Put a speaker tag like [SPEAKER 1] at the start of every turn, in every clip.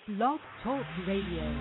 [SPEAKER 1] Blog Talk Radio.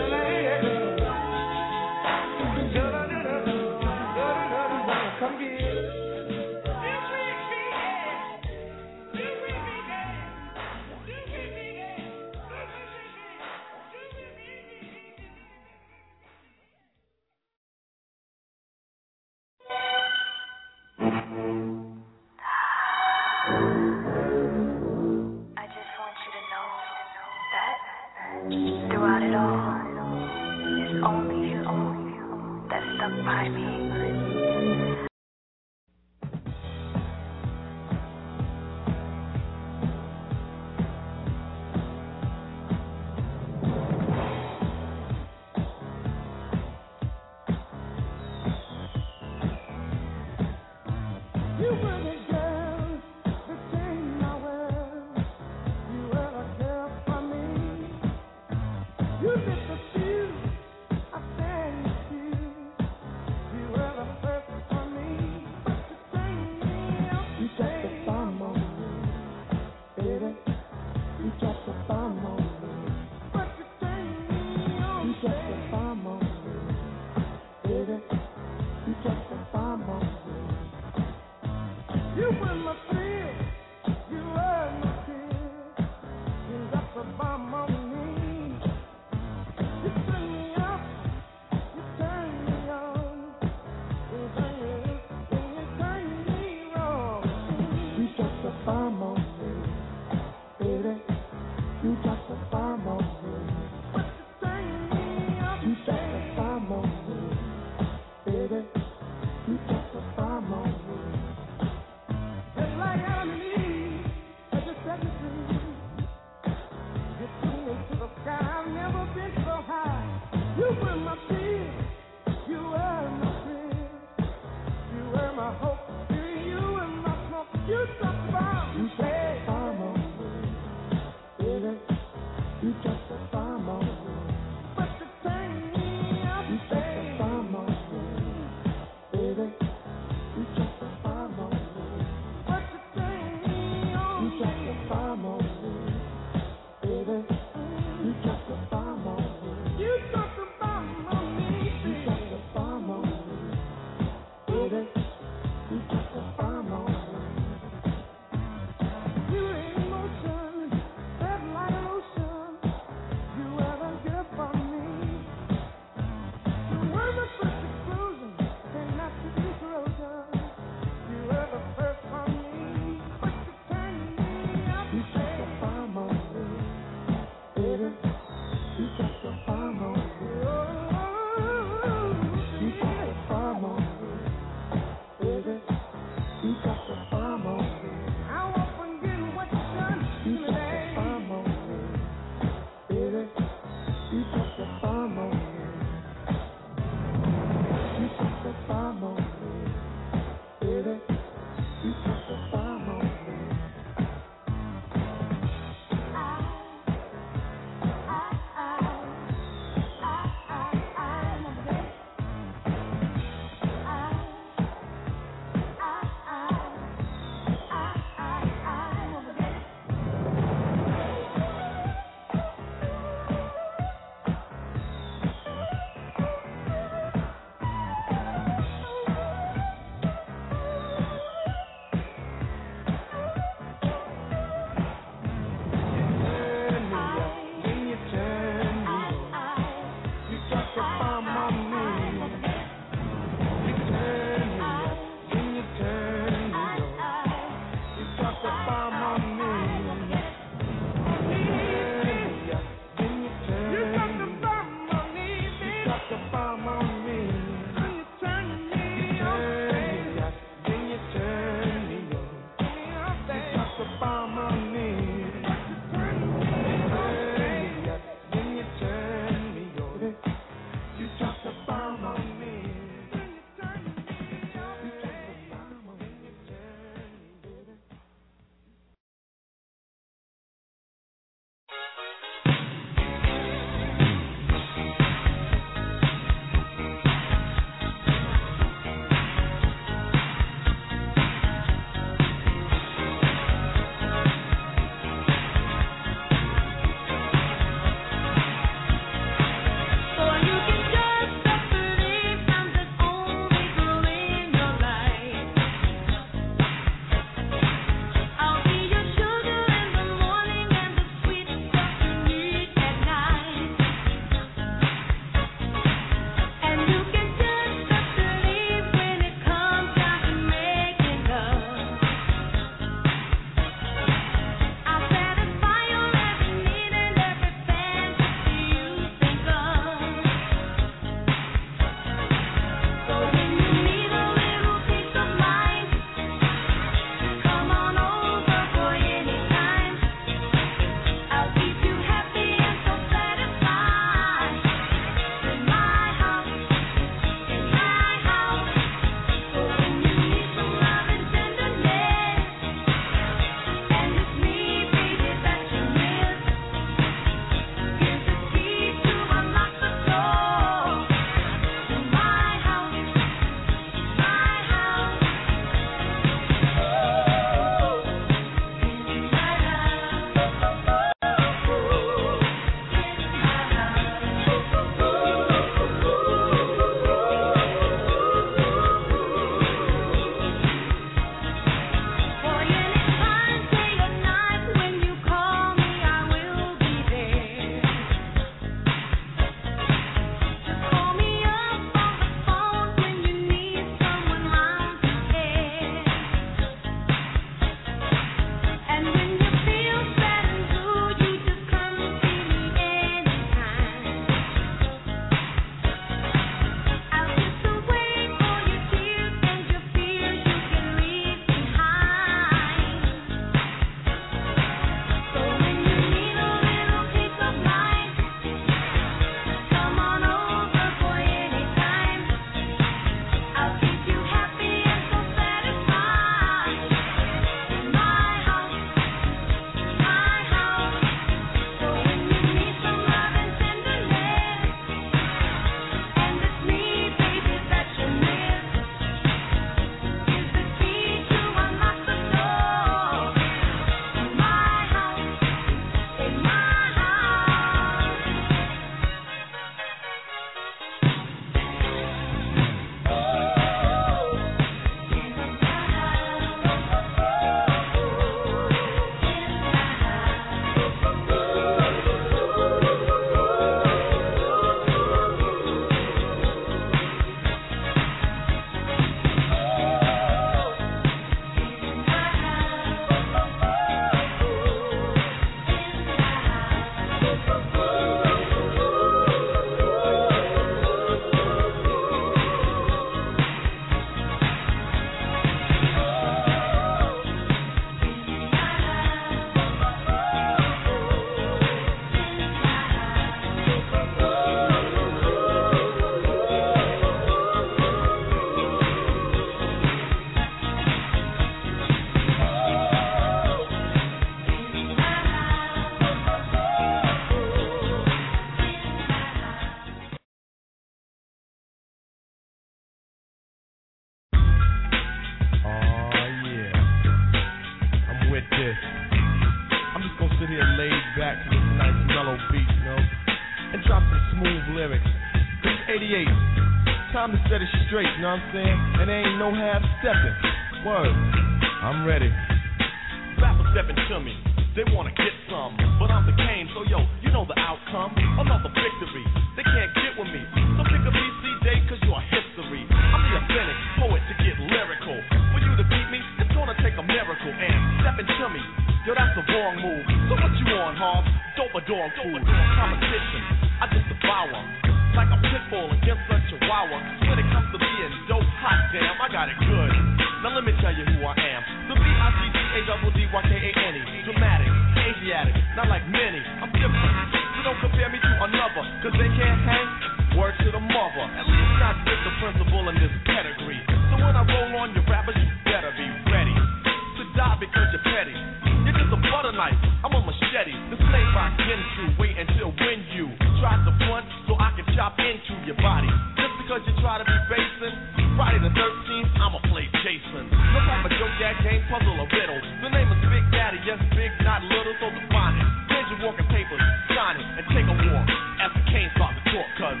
[SPEAKER 2] smooth lyrics. This 88, time to set it straight, you know what I'm saying? And there ain't no half stepping. Word, I'm ready.
[SPEAKER 3] Rappers stepping to me, they wanna get some, but I'm the Kane, so yo, you know the outcome. Another victory, they can't get with me. So pick a BCJ, cause you're history. I'm the authentic poet to get lyrical. For you to beat me, it's gonna take a miracle. And stepping to me, yo, that's the wrong move. So what you on, Hob? Dope or dog food? Competition, I just devour. Like a pit bull against a chihuahua. When it comes to being dope, hot damn, I got it good. Now let me tell you who I am. The B-I-C-C-A-D-D-Y-K-A-N-E. Dramatic, Asiatic, not like many. I'm different, so don't compare me to another. Cause they can't hang, word to the mother. At least not with the principle in this pedigree. So when I roll on your rappers, you better be ready to die because you're petty. You're just a butter knife, I'm a machete. The slave I get through, wait until when you try to front so I can chop into your body. Just because you try to be basing, Friday the 13th, I'ma play Jason. No type of joke, that game, puzzle, or riddle. The name is Big Daddy, yes, big, not little, so define it. Here's your walking papers, sign it, and take a walk as the cane starts to talk, cause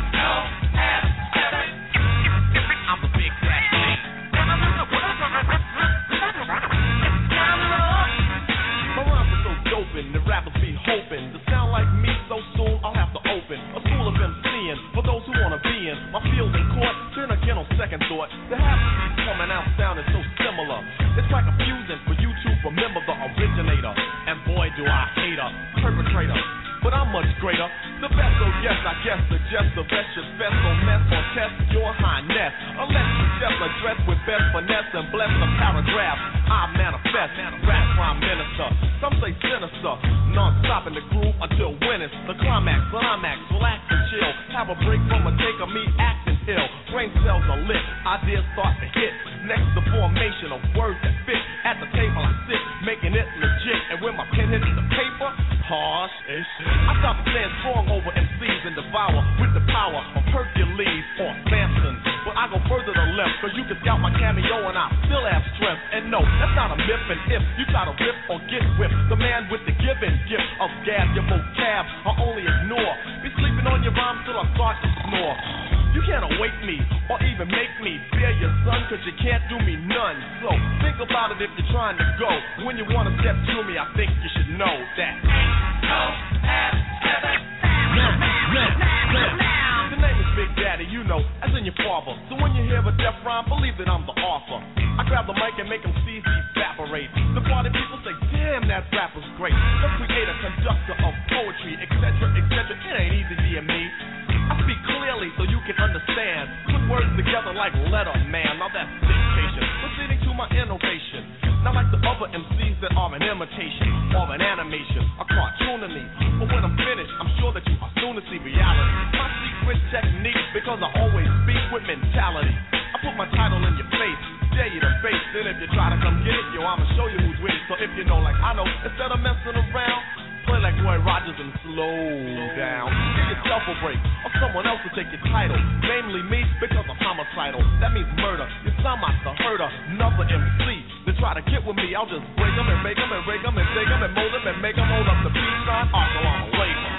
[SPEAKER 3] I'm the Big Daddy. My rhymes are so doping, the rappers be hoping to sound like me so soon I'll have to open a school of MCing for those who wanna be in my field in court. Then again on second thought, the half of these coming out sounding so similar. It's quite confusing for you to remember the originator. And boy do I hate a perpetrator, but I'm much greater. The best, oh yes, I guess, suggest the rest should fest or mess or test your highness. Unless you just address with best finesse and bless the paragraph I manifest. Rap prime minister, some say sinister. Non-stop in the groove until when it's the climax. Relax and chill. Have a break from a take of me acting ill. Brain cells are lit, ideas start to hit. Next the formation of words that fit. At the table I sit, making it legit. And when my pen hits the paper, harsh as shit. I stop to stand strong over MCs and devour with the power of Hercules or Samson. But I go further to left, cause you can scout my cameo and I still have strength. And no, that's not a myth. And if you try to rip or get whipped, the man with the given gift of gab, your vocab I only ignore. Be sleeping on your rhymes till I start to snore. You can't awake me or even make me fear your son, cause you can't do me none. So think about it if you're trying to go. When you wanna step to me, I think you should know that the name is Big Daddy, you know, as in your father. So when you hear a death rhyme, believe that I'm the author. I grab the mic and make them see evaporate. The party people say, damn, that rapper's great. The creator, conductor of poetry, etc., etc. It ain't easy being me. I speak clearly so you can understand. Put words together like letter man. Now that's dictation, proceeding to my innovation. Not like the other MCs that are an imitation or an animation, a cartoon to me. But when I'm finished, I'm sure that you are soon to see reality. My secret technique, because I always speak with mentality. I put my title in your face, dare you to face. Then if you try to come get it, yo, I'ma show you who's with it. So if you know like I know, instead of messing around, play like Roy Rogers and slow down. Give yourself a break, or someone else will take your title. Namely me, because I'm homicidal. That means murder. You sound like the herder, another MC. They try to get with me, I'll just break them and make them and rake them and take them and mold them and make them hold up the beat on Assalamu Alaikum.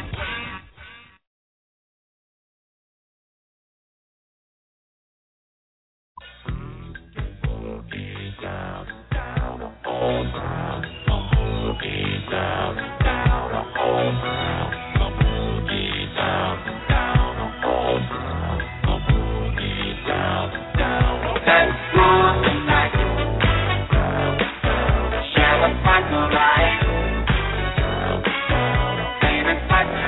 [SPEAKER 4] Share the fight to life.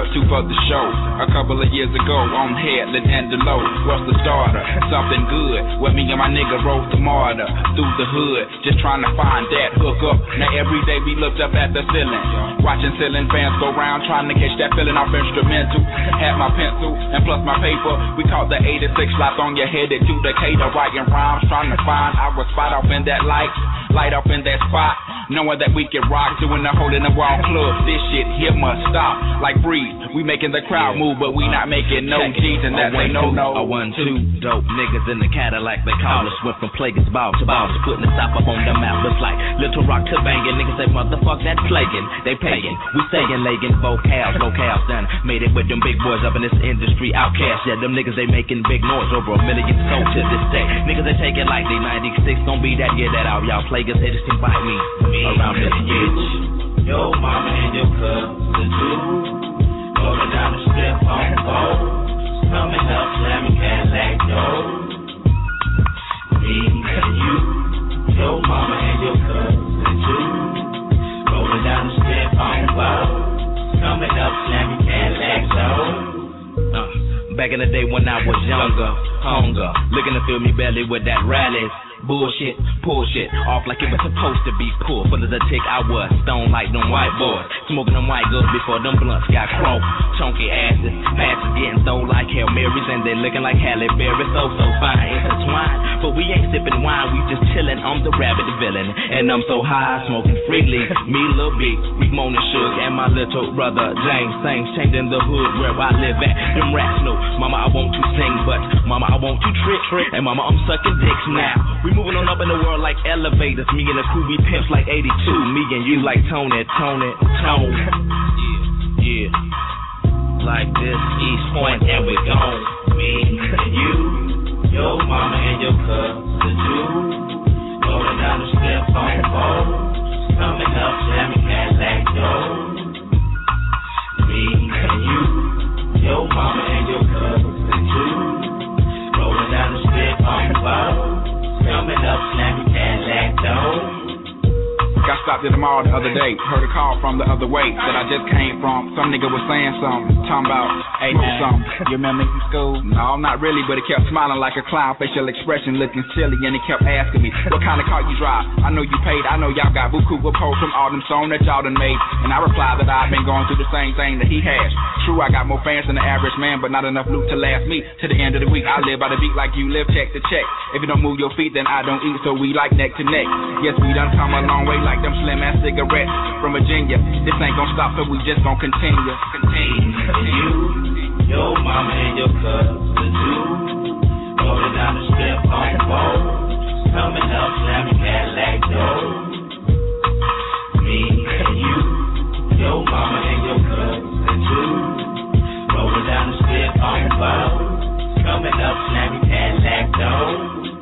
[SPEAKER 4] two for the show. A couple of years ago, on Headland and Delow, was the starter. Something good, where me and my nigga rode the martyr through the hood, just trying to find that hook up. Now every day we looked up at the ceiling, watching ceiling fans go round, trying to catch that feeling off instrumental. Had my pencil and plus my paper. We caught the 86 slots on your head to Decatur, writing rhymes, trying to find our spot off in that light up in that spot, knowing that we can rock, doing the hole in the wall club. This shit here must stop, like breathe. We making the crowd move, but we not making no G's, and that ain't no.
[SPEAKER 5] A 1-2 dope niggas in the Cadillac, they call us. Went from Plagueis ball to balls, putting the stop up on the map. Looks like Little Rock to banging. Niggas say motherfuck that plaguing. They paying, we saying legging, vocals, locales done. Made it with them big boys up in this industry, outcasts. Yeah, them niggas they making big noise, over 1 million sold to this day. Niggas they take it like they 96, gon' be that year that out. Y'all Plagueis haters invite me around this bitch.
[SPEAKER 6] Your mama and your cousin too. Rolling down the strip on four. Coming up, slamming Cadillac door. Me and you. Your mama and your cousin too. Rolling down the strip on four. Coming up, slamming Cadillac door.
[SPEAKER 5] Back in the day when I was younger, hunger, looking to fill me belly with that rallies. Bullshit, pull shit, off like it was supposed to be pulled. Full of the tick, I was stone like them white boys. Smoking them white goods before them blunts got croaked. Chunky asses, passes getting thrown like Hail Marys, and they looking like Halle Berry. So fine, intertwined. But we ain't sipping wine, we just chillin'. I'm the rabbit villain, and I'm so high, smoking freely. Me, Lil B, we Mona Suge, and my little brother James Saints, changing the hood where I live at. Them rats know, mama, I want to sing, but mama, I want to trick, and mama, I'm sucking dicks now. We moving on up in the world like elevators. Me and the crew, we pimps like 82. Me and you like Tone. Yeah. Like this, East Point, and we gone.
[SPEAKER 6] Me and you, your mama and your cousin too. Rolling down the strip on four. Coming up, slamming Cadillac door. Me and you, your mama and your cousin too. Rolling down the strip on four. Coming up, slamming Cadillac door.
[SPEAKER 4] Got stopped at the mall the other day, heard a call from the other way that I just came from. Some nigga was saying something, talking about, hey man, something. You remember me from school? No, not really, but he kept smiling like a clown, facial expression looking silly, and he kept asking me, what kind of car you drive? I know you paid, I know y'all got buku reports from all them songs that y'all done made. And I replied that I've been going through the same thing that he has. True, I got more fans than the average man, but not enough loot to last me to the end of the week. I live by the beat like you live check to check. If you don't move your feet, then I don't eat, so we like neck to neck. Yes, we done come a long way like them slim ass cigarettes from Virginia. This ain't gonna stop, so we just gonna continue.
[SPEAKER 6] You, your mama and your cousin too. Rolling down the strip on four. Coming up, slamming Cadillac door. Me and you, your mama and your cousin too. Rolling down the strip on four. Coming up, slamming Cadillac door.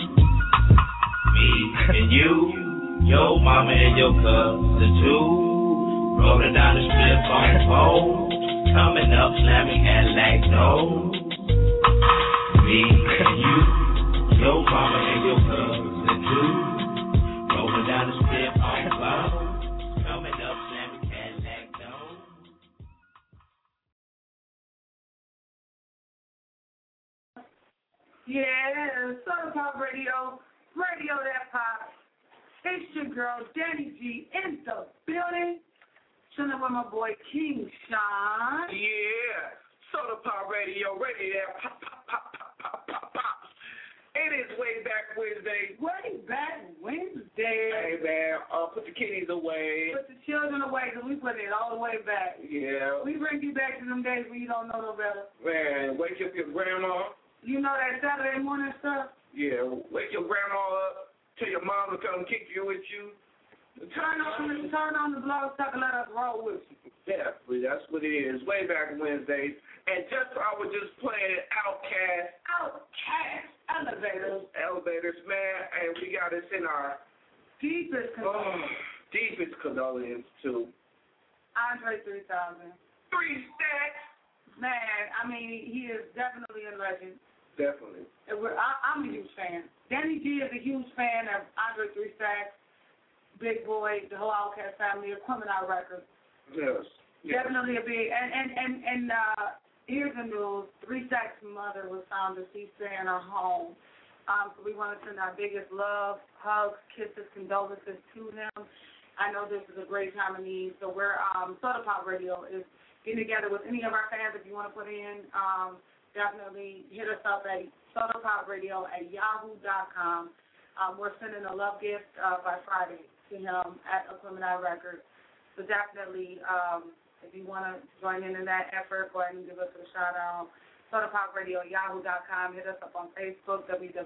[SPEAKER 6] Me and you. Your mama and your cousin too. Rolling down the strip on four. Coming up, slamming Cadillac door. Me and you. Your mama and your cousin too. Rolling down the strip on four. Coming up, slamming Cadillac door.
[SPEAKER 7] Yeah, Southern Pop Radio that pops. It's your girl, Danny G, in the building. Chilling with my boy, King Sean.
[SPEAKER 8] Yeah, Soda Pop Radio, ready there, pop, pop, pop, pop, pop, pop, pop. It is Way Back Wednesday.
[SPEAKER 7] Way Back Wednesday.
[SPEAKER 8] Hey, man, put the kiddies away.
[SPEAKER 7] Put the children away, because we put it all the way back.
[SPEAKER 8] Yeah.
[SPEAKER 7] We bring you back to them days when you don't know no better.
[SPEAKER 8] Man, wake up your grandma.
[SPEAKER 7] You know that Saturday morning stuff?
[SPEAKER 8] Yeah, wake your grandma up. Tell your mom to come kick you with you.
[SPEAKER 7] Turn on the blog talk and let us roll with you.
[SPEAKER 8] Yeah, that's what it is. Way Back Wednesdays. And I was just playing Outkast, Elevators, man. And we got us in our
[SPEAKER 7] deepest
[SPEAKER 8] condolence to
[SPEAKER 7] Andre 3000.
[SPEAKER 8] 3 Stacks.
[SPEAKER 7] Man, I mean, he is definitely a legend.
[SPEAKER 8] Definitely.
[SPEAKER 7] I'm a huge fan. Danny G is a huge fan of Andre 3 Stacks, Big Boy, the whole Outkast family, Criminal Records.
[SPEAKER 8] Yes.
[SPEAKER 7] Definitely a big, and here's the news. 3 Stacks' mother was found deceased in her home. So we want to send our biggest love, hugs, kisses, condolences to him. I know this is a great time of need, so we're, Soda Pop Radio is getting together with any of our fans. If you want to put in, definitely hit us up at sodapopradio@yahoo.com. We're sending a love gift by Friday to him at Aquemini Records. So definitely, if you want to join in that effort, go ahead and give us a shout-out. SodaPopRadio@yahoo.com. Hit us up on Facebook,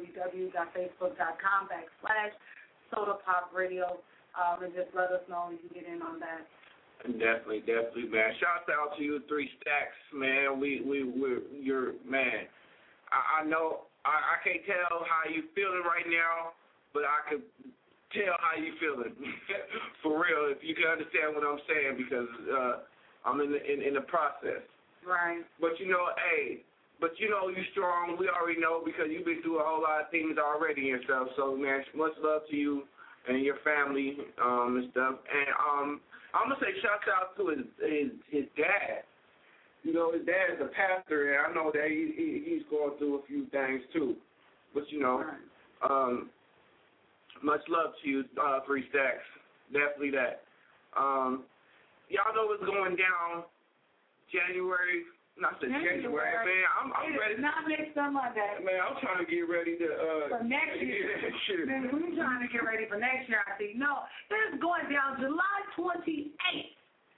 [SPEAKER 7] www.facebook.com/SodaPopRadio, and just let us know you get in on that.
[SPEAKER 8] Definitely, man. Shout out to you, 3 Stacks, man. You're man. I know I can't tell how you feeling right now, but I could tell how you feeling for real. If you can understand what I'm saying, because I'm in the process.
[SPEAKER 7] Right.
[SPEAKER 8] But you're strong. We already know because you've been through a whole lot of things already and stuff. So man, much love to you and your family and stuff. And I'm gonna say shout out to his dad. You know, his dad is a pastor, and I know that he's going through a few things too. But much love to you, 3 Stacks. Definitely that. Y'all know what's going down January. Not the January, man. I'm ready.
[SPEAKER 7] Not next Monday.
[SPEAKER 8] Man, I'm trying to get ready to.
[SPEAKER 7] For next year. Man, we're trying to get ready for next year, I think. No, this is going down July 28th,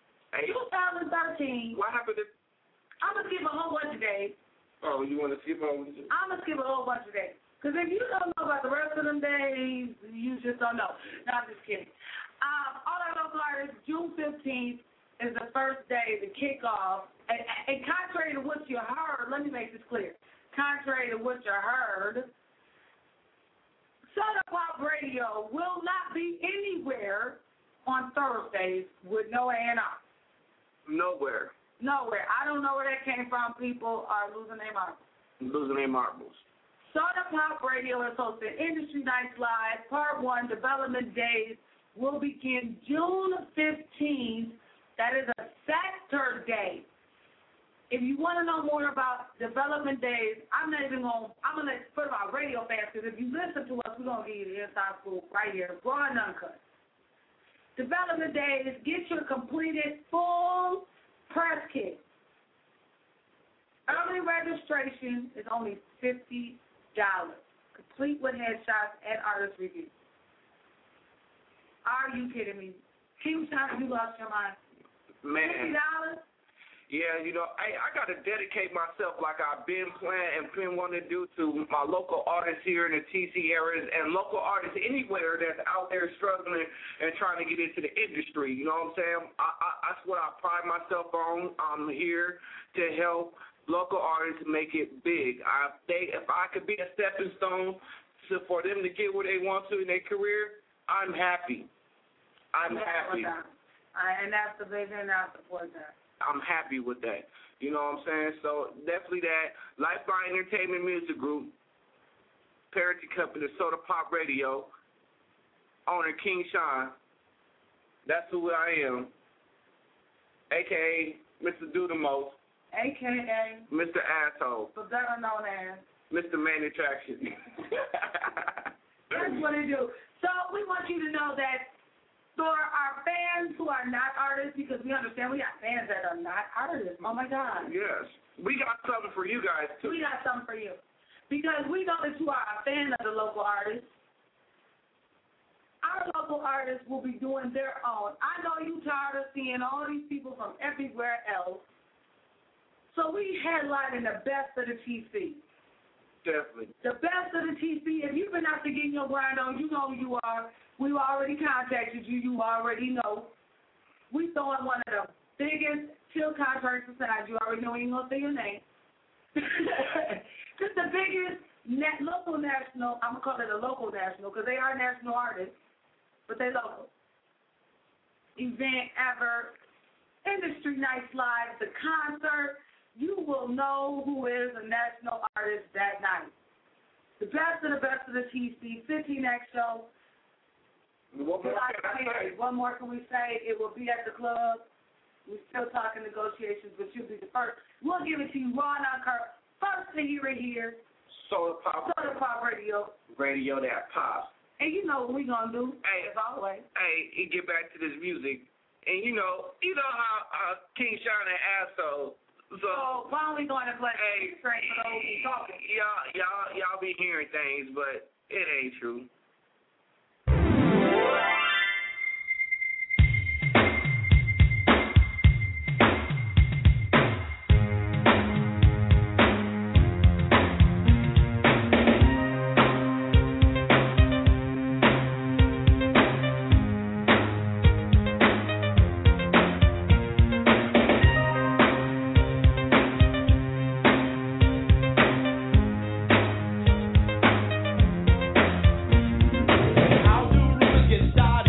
[SPEAKER 7] 2013.
[SPEAKER 8] What happened to?
[SPEAKER 7] I'm going to skip a whole bunch of days.
[SPEAKER 8] Oh, you want to skip over?
[SPEAKER 7] I'm going to skip a whole bunch of days. Because if you don't know about the rest of them days, you just don't know. No, I'm just kidding. All our local artists, June 15th is the first day to kick off. And contrary to what you heard, let me make this clear. Contrary to what you heard, Soda Pop Radio will not be anywhere on Thursdays with no A&R.
[SPEAKER 8] Nowhere.
[SPEAKER 7] I don't know where that came from. People are losing their marbles. Soda Pop Radio is hosting Industry Nights Live, Part 1, Development Days, will begin June 15th. That is a Saturday. If you want to know more about Development Days, I'm going to put about radio fans, because if you listen to us, we're going to give you the inside scoop right here, raw and uncut. Development Days, get your completed full press kit. Early registration is only $50. Complete with headshots and artist reviews. Are you kidding me? King Sean, you lost your mind.
[SPEAKER 8] Man.
[SPEAKER 7] $50?
[SPEAKER 8] Yeah, I got to dedicate myself like I've been planning and been wanting to do to my local artists here in the TC areas and local artists anywhere that's out there struggling and trying to get into the industry. You know what I'm saying? That's what I pride myself on. I'm here to help local artists make it big. If I could be a stepping stone for them to get where they want to in their career, I'm happy. I'm happy.
[SPEAKER 7] And that's the vision, and I support that.
[SPEAKER 8] I'm happy with that. You know what I'm saying? So definitely that. Lifeline Entertainment Music Group, parenting company, Soda Pop Radio, owner King Sean. That's who I am. A.K.A. Mr. Do the Most.
[SPEAKER 7] A.K.A.
[SPEAKER 8] Mr. Asshole.
[SPEAKER 7] But better known as
[SPEAKER 8] Mr. Man Attraction.
[SPEAKER 7] That's what it do. So we want you to know that for our fans who are not artists, because we understand we got fans that are not artists. Oh, my God.
[SPEAKER 8] Yes. We got something for you guys, too.
[SPEAKER 7] We got something for you. Because we know that you are a fan of the local artists. Our local artists will be doing their own. I know you tired of seeing all these people from everywhere else. So we headlining the best of the TC.
[SPEAKER 8] Definitely.
[SPEAKER 7] The best of the TC. If you've been out there getting your grind on, you know who you are. We already contacted you. You already know. We throwing one of the biggest chill contracts besides. You already know. You ain't going to say your name. Just the biggest local national. I'm going to call it a local national because they are national artists, but they local. Event ever. Industry Nights Live, the concert. You will know who is a national artist that night. The best of the TC, 15X show.
[SPEAKER 8] What more can I say?
[SPEAKER 7] What more can we say? It will be at the club. We're still talking negotiations, but you'll be the first. We'll give it to you raw and uncut. First to hear it here.
[SPEAKER 8] Soda Pop
[SPEAKER 7] Radio.
[SPEAKER 8] Radio that pops.
[SPEAKER 7] And you know what we're going to do, as always.
[SPEAKER 8] Hey, get back to this music. And you know how King Sean and Astro. So
[SPEAKER 7] why don't we go and play straight for those who talking?
[SPEAKER 8] Y'all be hearing things, but it ain't true.
[SPEAKER 9] How do rumors get started?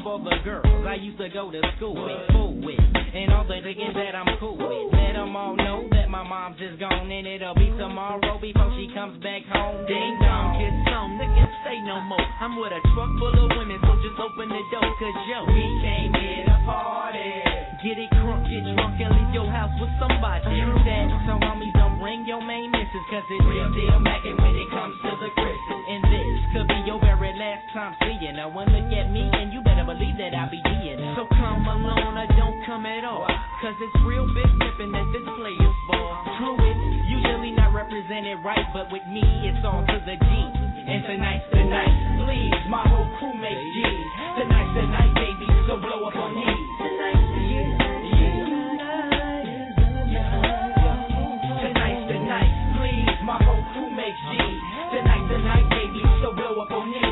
[SPEAKER 9] for the girls I used to go to school with, fool with, and all the niggas that I'm cool with. Let them all know that my mom's is gone, and it'll be tomorrow before she comes back home. Ding dong, get some niggas say no more. I'm with a truck full of women, so just open the door, cause yo, we came here to party. Get it crunk, get drunk, and leave your house with somebody. True that, so homies don't bring your main missus, cause it's real deal mackin' when it comes to the Christmas. And this could be your very last time seeing her. One look at me, and you better believe that I'll be D'ing her. So come alone or don't come at all, cause it's real big pimpin' that this player's ball. True, it's usually not represented right, but with me, it's on to the G. And tonight's the night, please, my whole crew makes G's. Tonight's the night, baby, so blow up on knees. Tonight's the night, please, my whole crew makes G's. Tonight's the night, baby, so blow up on knees.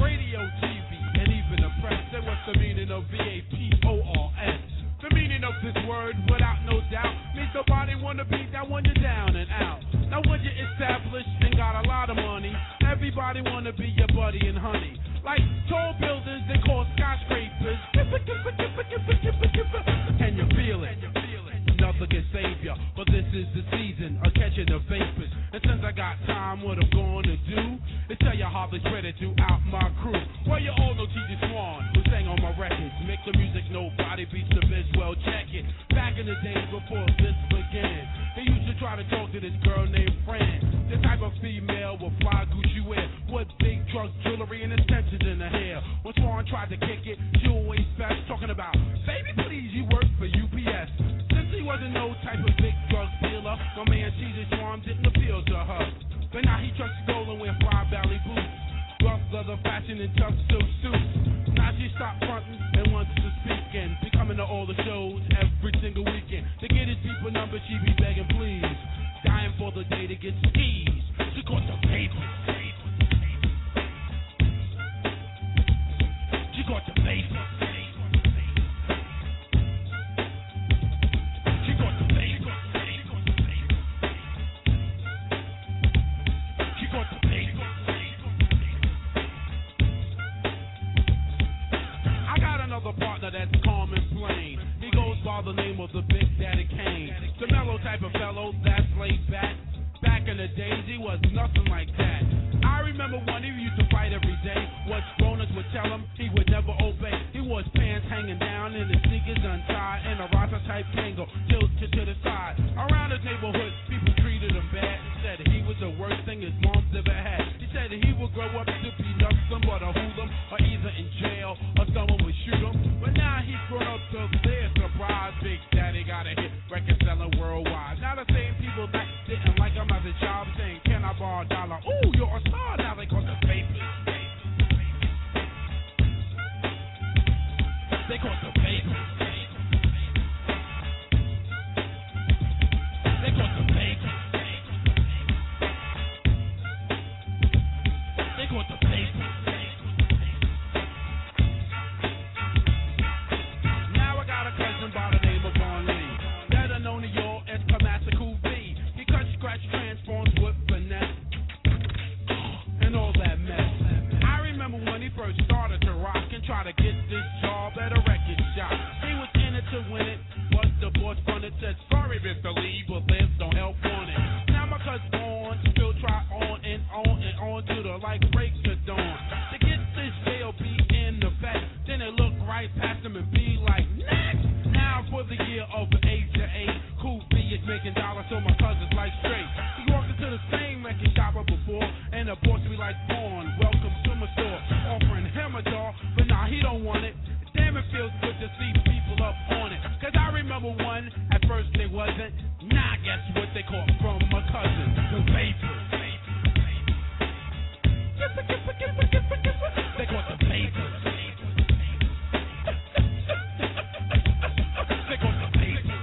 [SPEAKER 10] radio, TV, and even the press. Say what's the meaning of VAPORS? The meaning of this word, without no doubt, means nobody wanna be down when you're down and out. Now when you're established and got a lot of money, everybody wanna be your buddy and honey. Like tall buildings they call skyscrapers. Can you feel it? Nothing can save ya, but this is the season of catching the vapors. And since I got time, what I'm gonna do is tell you how they credit throughout my crew. Well, you all know T.J. Swan, who sang on my records. Make the music nobody beats the biz, well check it. Back in the days before this began, they used to try to talk to this girl named Fran. The type of female with fly Gucci wear, with big drug jewelry and extensions in her hair. When Swan tried to kick it, she always fast, talking about, baby please, you work for UPS. He wasn't no type of big drug dealer. My man T.J. Swan didn't appeal to her. But now he trucks stolen with fly belly boots, rough leather fashion and tough silk suits. Now she stopped fronting and wants to speak and be coming to all the shows every single weekend. To get his people number, she be begging please, dying for the day to get skis. She caught the papers. She caught the papers. That's calm and plain. He goes by the name of the Big Daddy Kane. The mellow type of fellow that's laid back. Back in the days, he was nothing like that. I remember when he used to fight every day. What grown-ups would tell him, he would never obey. He wore his pants hanging down and his sneakers untied, and a Rasta type tango tilted to the side. Around his neighborhood, people treated him bad. Said he was the worst thing his mom's ever had. He said he would grow up to be nothing but a hoodlum, or either in jail or someone would shoot him. But now he's grown up to their surprise. Big Daddy got a hit record selling worldwide. Now the same people that didn't like him as a child saying, can I borrow a dollar? Ooh, you're a star now. They call the papers. They call the papers. They call the papers. They call the papers. Now I got a cousin by the name of Von Lee, better known to y'all as Kamasa Cool B. He cut, scratch, transforms with finesse and all that mess. I remember when he first started to rock and try to get this job at a record shop. He was in it to win it, but the boss fronted said, sorry, Mr. Lee, but there's no help on it. Now my cousin on, still try on and on and on to the like break to dawn. To get this JLB in the back, then it look right past him and be like, next! Now for the year of 8 to 8, Cool B is making dollars, so my cousin's like straight. He walked into the same record shop before, and the boss be like, Born, welcome to my store, offering him a doll, but nah, he don't want it. Damn, it feels good to see people up on it. Cause I remember one, at first they wasn't. Now guess what they caught from my cousin? The vapors. They caught the vapors. They caught the vapors.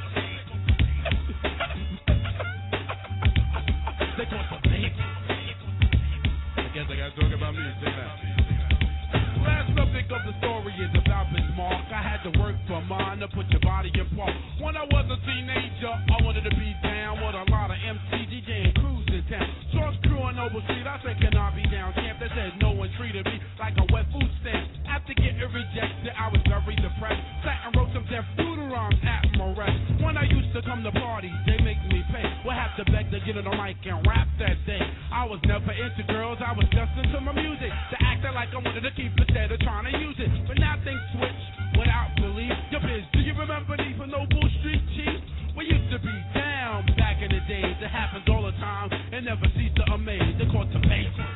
[SPEAKER 10] They caught the vapors. I guess I gotta talk about me. Check it out. Last subject of the story is about Bismarck. I had to work for mine to put your body in park. When I was a teenager, I wanted to be down with a lot of MC, DJ, and crews in town. Short crew on Noble Street, I said, can I be down camp? They said no one treated me like a wet food stamp. After getting rejected, I was very depressed. Sat and wrote some deaf doodle rhymes at my rest. When I used to come to parties, they make me pay. We'll have to beg to get on the mic and rap that day. I was never into girls, I was just into my music. To acting like I wanted to keep it instead of trying to use it. But now things switch without belief. Your biz, do you remember these for Noble Street Chief? We used to be down back in the days. It happens all the time and never cease to amaze. They caught the papers.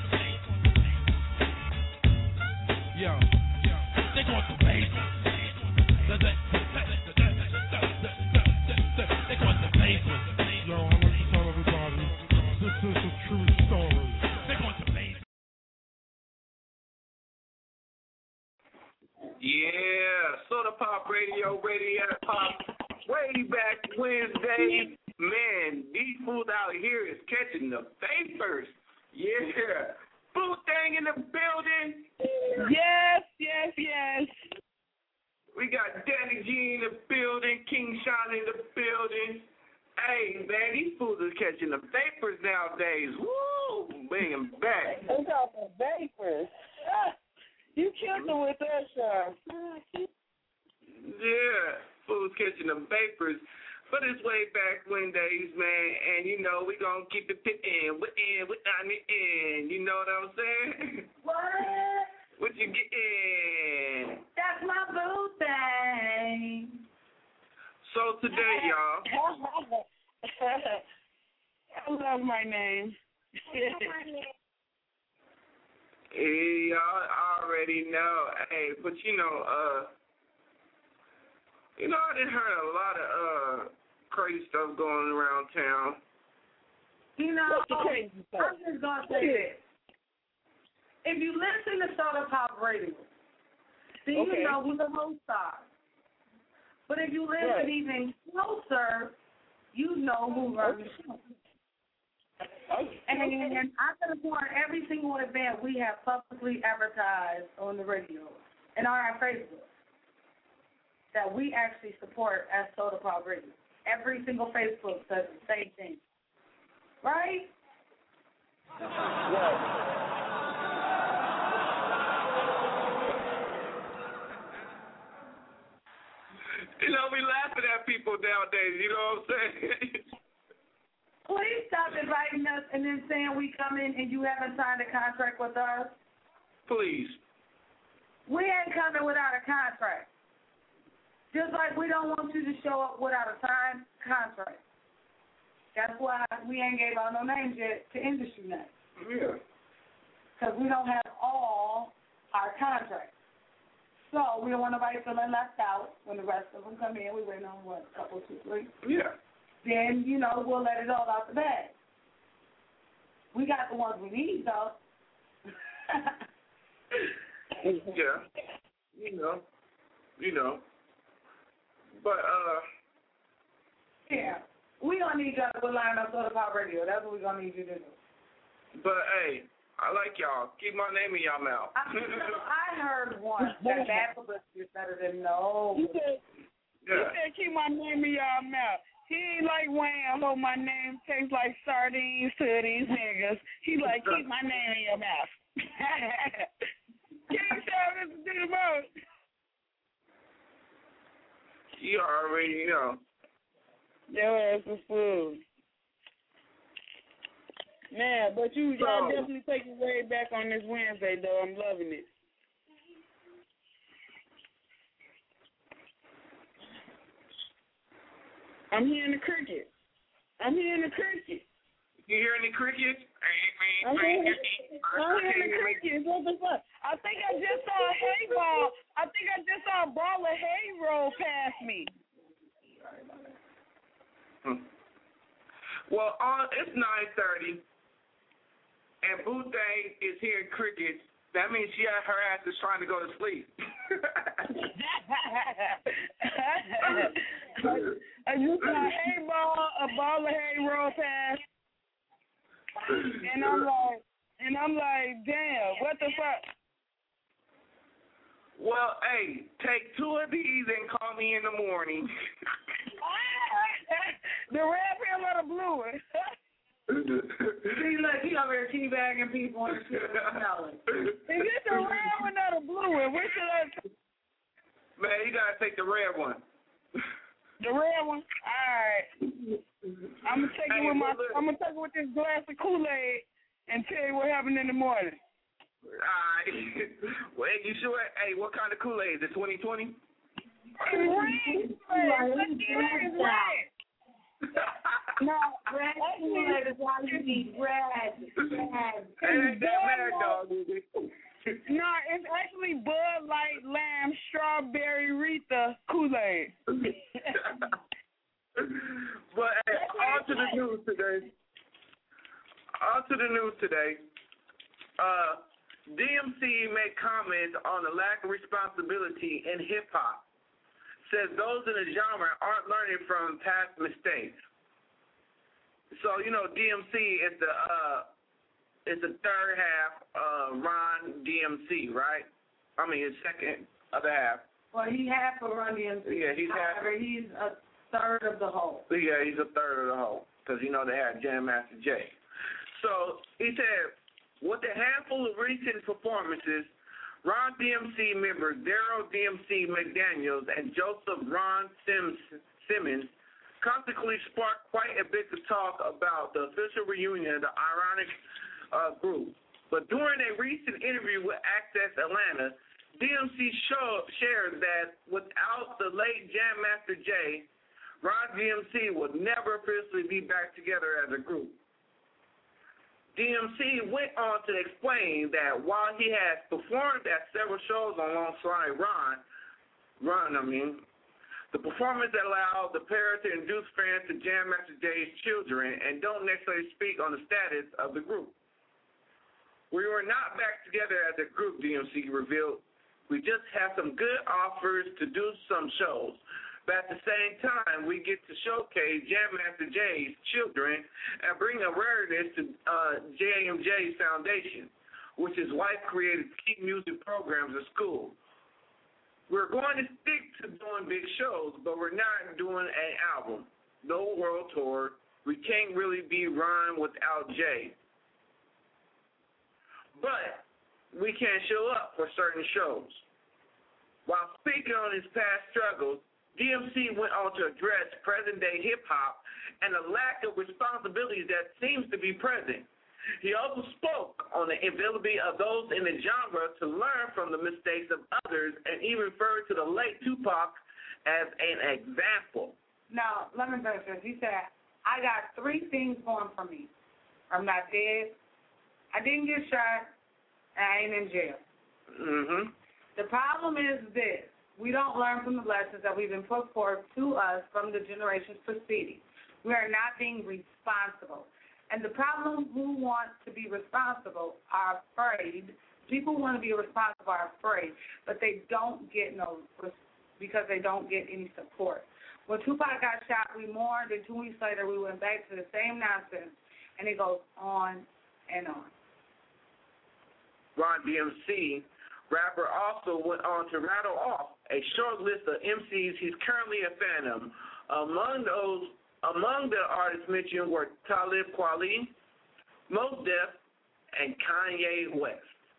[SPEAKER 10] Yo, they caught the papers. They caught the papers.
[SPEAKER 11] Yo, I like to tell everybody, this is a true story.
[SPEAKER 10] They caught the papers.
[SPEAKER 8] Yeah, Soda Pop Radio, Radio Pop, way back Wednesday. Man, these fools out here is catching the vapors. Yeah, Boo Thang in the building.
[SPEAKER 12] Yes.
[SPEAKER 8] We got Danny G in the building, King Sean in the building. Hey, man, these fools are catching the vapors nowadays. Woo! Bring them back.
[SPEAKER 12] They got the vapors. You killed them with that, Sean.
[SPEAKER 8] Yeah, fools catching the vapors. But it's way back when days, man, and you know, we gonna keep it pitting, without me in. You know what I'm saying?
[SPEAKER 7] What?
[SPEAKER 8] What you getting?
[SPEAKER 7] That's my boo thing.
[SPEAKER 8] So today, y'all.
[SPEAKER 12] I love my name.
[SPEAKER 8] Hey, y'all already know. Hey, but you know, I done heard a lot of crazy stuff going around town.
[SPEAKER 7] You know, I'm just gonna say this. If you listen to Soda Pop Radio, then you know who the hosts are. But if you listen even closer, you know who runs the show. And I could on every single event we have publicly advertised on the radio and on our Facebook that we actually support as Soda Pop Radio. Every single Facebook says the same thing. Right?
[SPEAKER 8] You know, we laughing at people nowadays, you know what I'm saying?
[SPEAKER 7] Please stop inviting us and then saying we come in and you haven't signed a contract with us.
[SPEAKER 8] Please.
[SPEAKER 7] We ain't coming without a contract. Just like we don't want you to show up without a signed contract. That's why we ain't gave out no names yet to Industry Night.
[SPEAKER 8] Yeah.
[SPEAKER 7] Because we don't have all our contracts. So we don't want nobody feeling left out when the rest of them come in. We wait on, what, a couple, 2, 3?
[SPEAKER 8] Yeah.
[SPEAKER 7] Then, you know, we'll let it all out the bag. We got the ones we need, though.
[SPEAKER 8] Yeah. You know. But,
[SPEAKER 7] yeah. We gonna need y'all to line up Soda Pop Radio. That's what we gonna need you to do.
[SPEAKER 8] But, hey, I like y'all. Keep my name in y'all mouth.
[SPEAKER 7] I heard once that bad publicity is better than no.
[SPEAKER 12] You said keep my name in y'all mouth. He ain't like Wayne, hold my name tastes like sardines to these niggas. He like, keep my name in your mouth. King Sean, listen to the most.
[SPEAKER 8] You already know.
[SPEAKER 12] Your ass is food. Man, but y'all definitely taking way back on this Wednesday, though. I'm loving it. I'm hearing the crickets.
[SPEAKER 8] You hear any crickets?
[SPEAKER 12] I'm hearing the crickets. What the fuck? I think I just saw a hay ball. I think I just saw a ball of hay roll past me.
[SPEAKER 8] Well, it's 9:30, and Boo Thang is hearing crickets. That means her ass is trying to go to sleep.
[SPEAKER 12] I just saw a ball of hay roll past, and I'm like, damn, what the fuck?
[SPEAKER 8] Well, hey, take 2 of these and call me in the morning.
[SPEAKER 12] The red pill or the blue one?
[SPEAKER 7] See, look, he over here teabagging people and shit.
[SPEAKER 12] Is it the red one or the blue one? Which should I?
[SPEAKER 8] Man, you gotta take the red one.
[SPEAKER 12] The red one? All right. I'm gonna take it with this glass of Kool-Aid and tell you what happened in the morning.
[SPEAKER 8] All right. Well, you sure? Hey, what kind of Kool-Aid? Is it 2020?
[SPEAKER 12] It's red. It's red.
[SPEAKER 7] No, red Kool-Aid is why you need red.
[SPEAKER 8] Ain't that mad dog, is it?
[SPEAKER 12] No, it's actually Bud Light Lamb Strawberry Rita Kool-Aid.
[SPEAKER 8] But hey, on to the news today. DMC made comments on the lack of responsibility in hip-hop. Says those in the genre aren't learning from past mistakes. So, DMC is the is the third half of Ron DMC, right? I mean, his second other half.
[SPEAKER 7] Well, he half of Run DMC.
[SPEAKER 8] Yeah, he's half.
[SPEAKER 7] However, he's a third of the whole.
[SPEAKER 8] Yeah, he's a third of the whole, because you know they had Jam Master Jay. So he said, with a handful of recent performances, Ron DMC members Daryl DMC McDaniels and Joseph Ron Simmons consequently sparked quite a bit of talk about the official reunion of the ironic group. But during a recent interview with Access Atlanta, DMC shared that without the late Jam Master Jay, Ron DMC would never officially be back together as a group. DMC went on to explain that while he has performed at several shows alongside the performance allowed the pair to induce fans to Jam Master Jay's children and don't necessarily speak on the status of the group. We were not back together as a group, DMC revealed. We just have some good offers to do some shows. But at the same time, we get to showcase Jam Master Jay's children and bring awareness to JMJ Foundation, which his wife created to keep music programs at school. We're going to stick to doing big shows, but we're not doing an album, no world tour. We can't really be Ron without Jay. But we can show up for certain shows. While speaking on his past struggles, DMC went on to address present-day hip-hop and the lack of responsibilities that seems to be present. He also spoke on the inability of those in the genre to learn from the mistakes of others and even referred to the late Tupac as an example.
[SPEAKER 7] Now, let me finish this. He said, I got 3 things going for me. I'm not dead, I didn't get shot, and I ain't in jail.
[SPEAKER 8] Mm-hmm.
[SPEAKER 7] The problem is this. We don't learn from the lessons that we've been put forth to us from the generations preceding. We are not being responsible. And the problem who want to be responsible are afraid. People who want to be responsible are afraid, but they don't get because they don't get any support. When Tupac got shot, we mourned, and 2 weeks later we went back to the same nonsense, and it goes on and on.
[SPEAKER 8] Ron DMC, rapper, also went on to rattle off a short list of MCs he's currently a fan of. Among the artists mentioned were Talib Kweli, Mos Def, and Kanye West.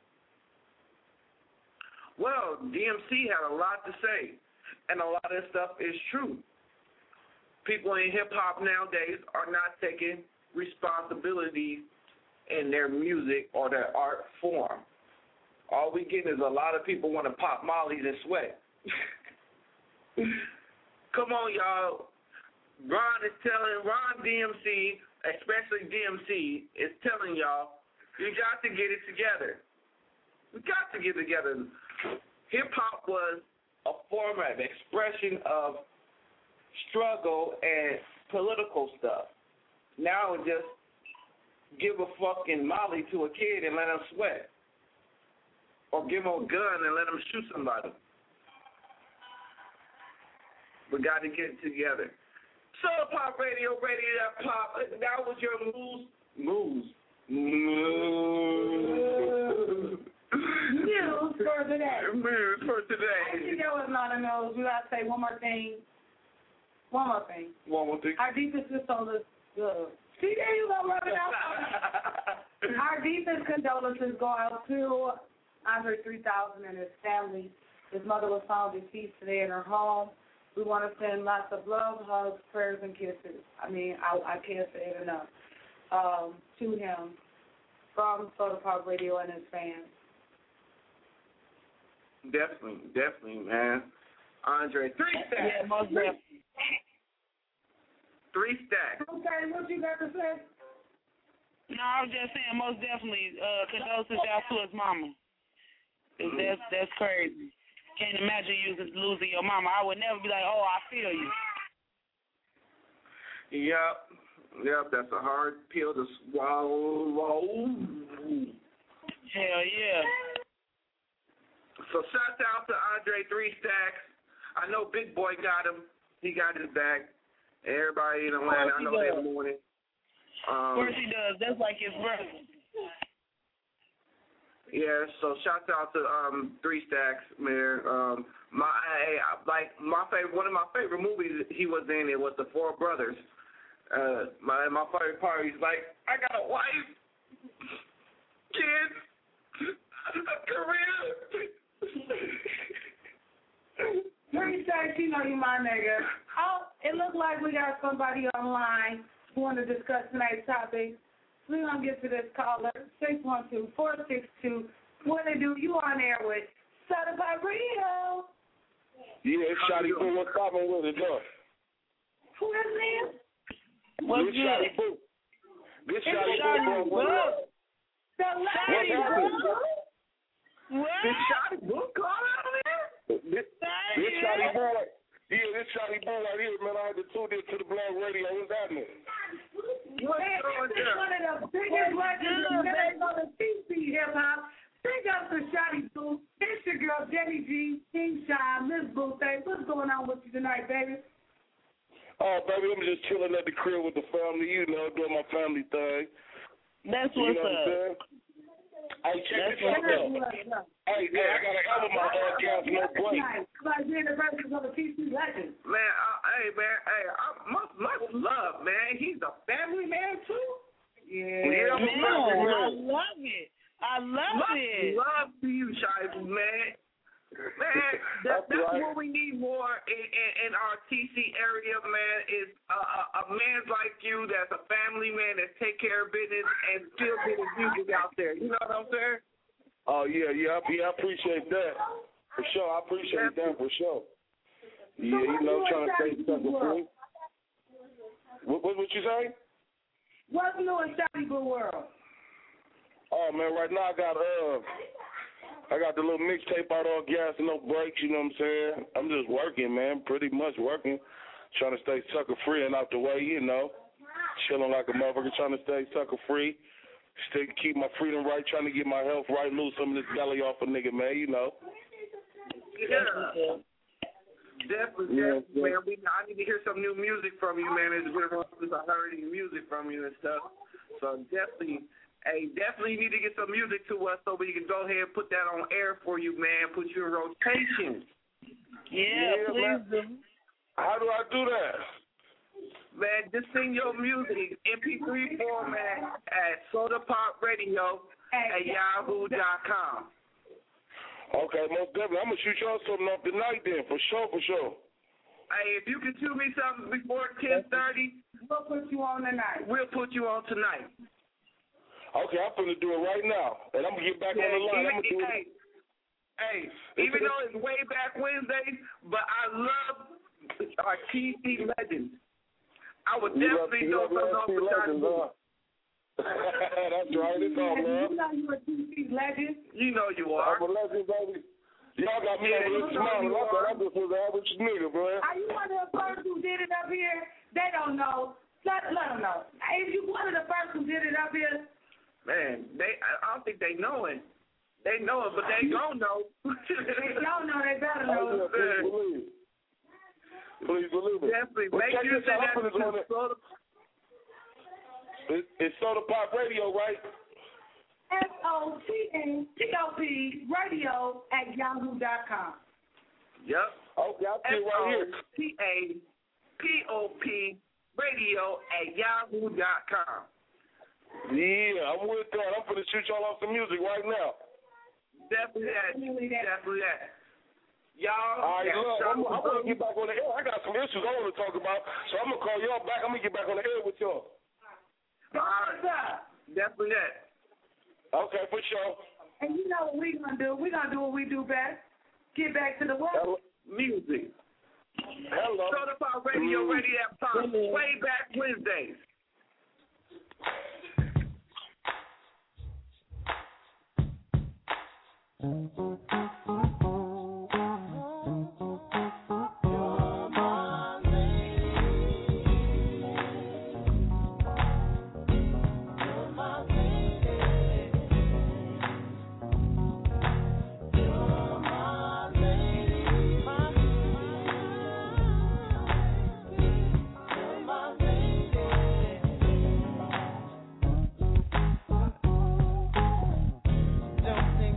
[SPEAKER 8] Well, DMC had a lot to say, and a lot of stuff is true. People in hip-hop nowadays are not taking responsibility in their music or their art form. All we get is a lot of people want to pop mollies and sweat. Come on, y'all. Ron DMC, especially DMC, is telling y'all, you got to get it together. We got to get together. Hip-hop was a form of expression of struggle and political stuff. Now just give a fucking molly to a kid and let him sweat. Or give him a gun and let him shoot somebody. We got to get it together. Soul Pop Radio, Radio Pop. That was your moves
[SPEAKER 7] for today.
[SPEAKER 8] News for today.
[SPEAKER 7] I think that was not a news. We got to say one more thing. One more thing. Our deepest condolences. See, there you go, rubbing out. Our deepest condolences go out to Andre 3000 and his family. His mother was found deceased today in her home. We want to send lots of love, hugs, prayers, and kisses. I mean, I can't say it enough. To him from Soda Pop Radio and his fans.
[SPEAKER 8] Definitely, man. Andre, 3 stacks.
[SPEAKER 12] Yeah, most definitely.
[SPEAKER 8] 3 stacks.
[SPEAKER 7] Okay, what you got to say?
[SPEAKER 12] No, I was just saying, most definitely, condolences out to his mama. That's crazy. Can't imagine you losing your mama. I would never be like, oh, I feel you.
[SPEAKER 8] Yep, that's a hard pill to swallow.
[SPEAKER 12] Hell yeah.
[SPEAKER 8] So shout out to Andre 3 Stacks. I know Big Boy got him. He got his back. Everybody in Atlanta, I know they're mourning.
[SPEAKER 12] Of course he does. That's like his brother.
[SPEAKER 8] Yeah, so shout out to 3 Stacks, man. My favorite, one of my favorite movies he was in, it was The Four Brothers. My favorite part, he's like, I got a wife, kids, a career.
[SPEAKER 7] 3 Stacks, you know you my nigga. Oh, it looks like we got somebody online who want to discuss tonight's topic. We're going to get to this caller, 612-462. What they do, you on air with Certified Radio.
[SPEAKER 13] Yeah, it's Shotty Boo. What's poppin' with it, though?
[SPEAKER 7] Who is this?
[SPEAKER 12] What's
[SPEAKER 13] this Shotty Boo. This Shotty Boo.
[SPEAKER 7] The lady Boo.
[SPEAKER 12] What?
[SPEAKER 8] This Shotty Boo call out there?
[SPEAKER 13] This Shotty Boo. Yeah, this Shotty Boo right here, man. I had to tune in to the Blog Radio. What's happening?
[SPEAKER 7] This is one of the biggest legends on the TC hip hop. Big up to Shotty Boo. It's your girl Jenny G, King Shine, Miss Boo. What's going on with you tonight, baby?
[SPEAKER 13] Oh, baby, I'm just chilling at the crib with the family, you know, doing my family thing.
[SPEAKER 12] That's what's up.
[SPEAKER 13] Hey, check this out, though. Hey, I got an album on Gas No Break.
[SPEAKER 7] Like being the version of a TC legend.
[SPEAKER 8] Man, much love, man. He's a family man, too. Yeah,
[SPEAKER 12] man, I love it. I love it.
[SPEAKER 8] Love to you, Shotty, man. Man, that's right. What we need more in our TC area, man, is a man like you that's a family man that take care of business and still get his music out there. You know what I'm saying?
[SPEAKER 13] Oh, yeah, I appreciate that. For sure, I appreciate that for sure. Yeah, you know, trying to stay sucker free. What you say?
[SPEAKER 7] What's new in Shotty Boo world?
[SPEAKER 13] Oh, man, right now I got the little mixtape out on Gas and No Breaks, you know what I'm saying? I'm just working, man, pretty much working, trying to stay sucker free and out the way, you know, chilling like a motherfucker, trying to stay sucker free, keep my freedom right, trying to get my health right, lose some of this belly off a nigga, man, you know.
[SPEAKER 8] Yeah. Definitely, man. I need to hear some new music from you, man. It's been a while since I heard any music from you and stuff. So definitely need to get some music to us so we can go ahead and put that on air for you, man. Put you in rotation.
[SPEAKER 12] Yeah, please do.
[SPEAKER 13] How do I do that?
[SPEAKER 8] Man, just sing your music, MP3 format at SodaPopRadio@yahoo.com.
[SPEAKER 13] Okay, most definitely. I'm going to shoot y'all something up tonight then, for sure.
[SPEAKER 8] Hey, if you can shoot me something before 10:30,
[SPEAKER 7] we'll put you on tonight.
[SPEAKER 8] We'll put you on tonight.
[SPEAKER 13] Okay, I'm going to do it right now, and I'm going to get back on the line. I'm going to do it.
[SPEAKER 8] Hey, even though it's way back Wednesday, but I love our TC legends. I would definitely know something off the time.
[SPEAKER 13] That's right, it's all love.
[SPEAKER 7] You know you're a TC legend.
[SPEAKER 8] You know you are.
[SPEAKER 13] I'm a legend, baby. Y'all got me over here smiling. I thought I just was an average nigga, man.
[SPEAKER 7] Are you one of the first who did it up here? They don't know. Let them know. If you one of the first who did it up here,
[SPEAKER 8] man, I don't think they know it. They know it, but they don't know.
[SPEAKER 7] They don't know. They better know.
[SPEAKER 13] Please believe it.
[SPEAKER 8] Definitely. Make sure that
[SPEAKER 13] it's Soda Pop Radio, right?
[SPEAKER 7] SOTAPOP radio@yahoo.com.
[SPEAKER 8] Yep.
[SPEAKER 13] Okay, I'll see it right here.
[SPEAKER 8] SOTAPOP radio@yahoo.com.
[SPEAKER 13] Yeah, I'm with that. I'm going to shoot y'all off some music right now.
[SPEAKER 8] Definitely that. Y'all.
[SPEAKER 13] All right, look, I want to get back on the air. I got some issues I want to talk about, so I'm going to call y'all back. I'm going to get back on the air with y'all.
[SPEAKER 8] All right. Definitely that.
[SPEAKER 13] Okay, for sure.
[SPEAKER 7] And you know what we're going to do? We're going to do what we do best. Get back to the what?
[SPEAKER 8] Music.
[SPEAKER 13] Hello.
[SPEAKER 8] Soda Pop Radio, Radio Pop. Way back Wednesdays.
[SPEAKER 9] Don't think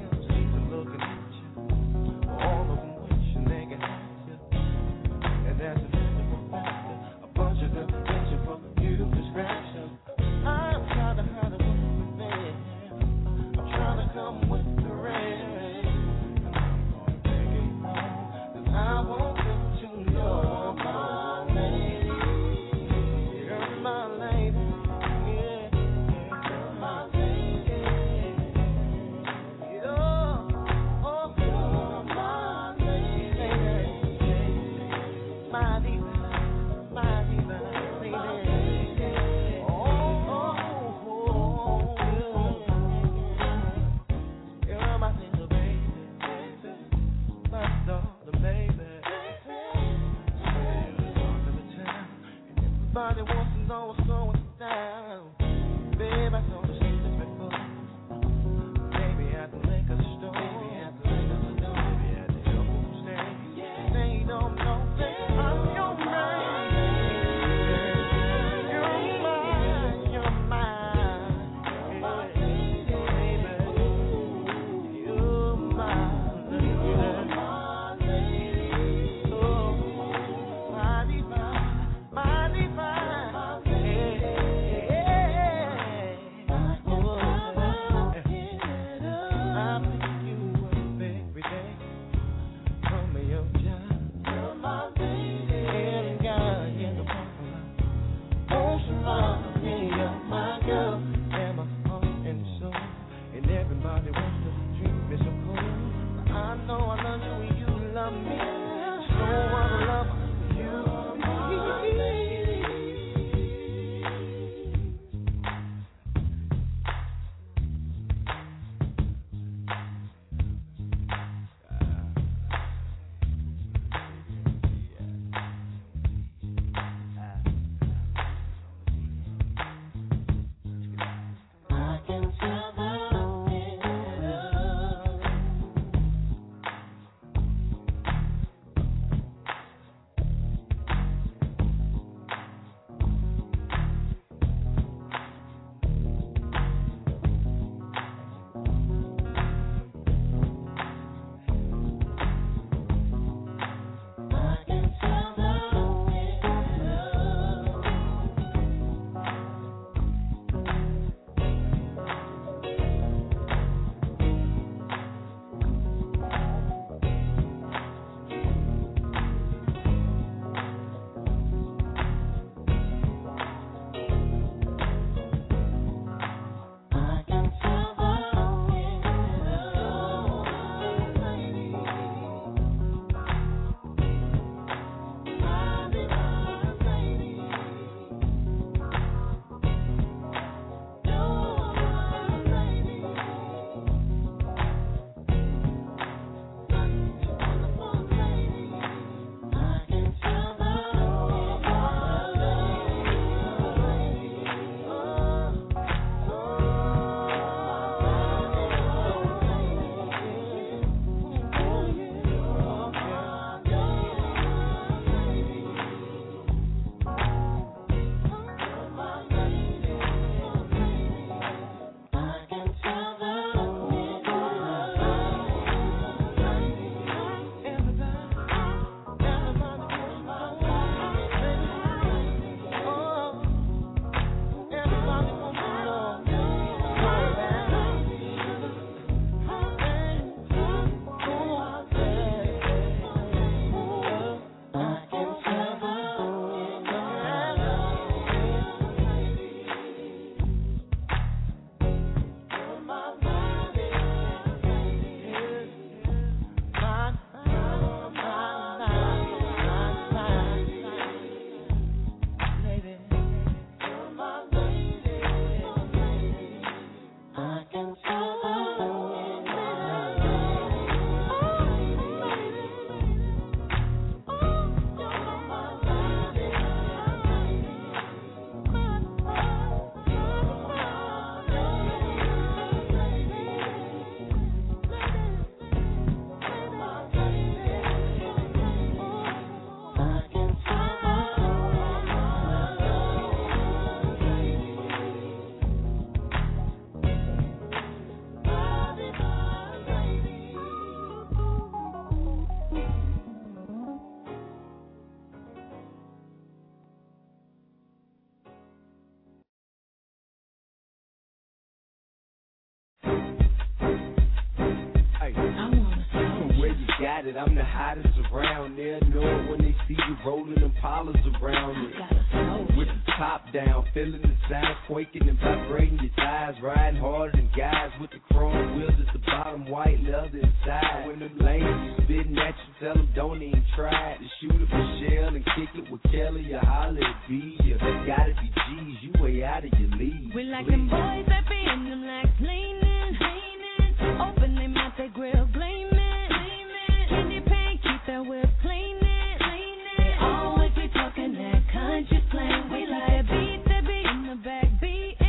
[SPEAKER 14] that I'm the hottest around. They'll know it when they see you rolling them polars around me. With the top down, feeling the sound, quaking and vibrating your thighs, riding harder than guys with the chrome wheels at the bottom, white leather inside. When them lanes spitting at you, tell them don't even try to shoot it for Shell and kick it with Kelly or holler at B. You gotta be G's, you way out of your league.
[SPEAKER 15] We like them boys that be in them legs leaning, open them out, they grill gleaming, candy paint, keep their whip cleaning. They always be talking that country slang. We like a beat that be in the back beating.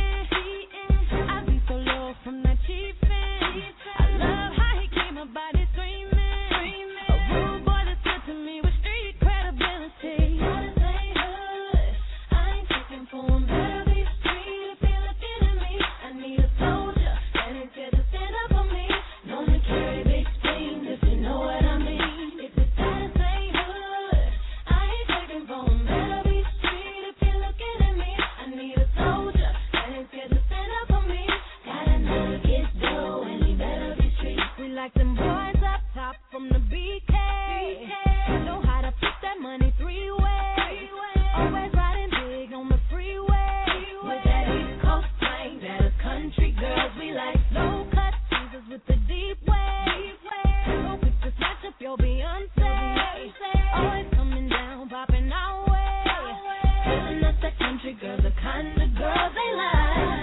[SPEAKER 15] I be so low from that chiefin'. I love how he keep my body screaming. A rude boy that's good to me with street credibility. Gotta say hood, I ain't checking for him. Better be street if you're looking at me. I need a soldier that ain't scared to stand up for me. Known to carry big spleen if you know what I mean. If it's gotta say hood, I ain't checking for him. Better be street if you're looking at me. I need a soldier that ain't scared to stand up for me. Gotta know to get dough and he better be street. We like them boys up top from the BK. Know how to flip that money three-way. Always riding big on the freeway. With that East Coast slang, that is country girls. We like slow cut teasers with the deep wave. So quick to snatch up your Beyonce. Always coming down, popping our way. Telling us that country girls the kind of girls they like.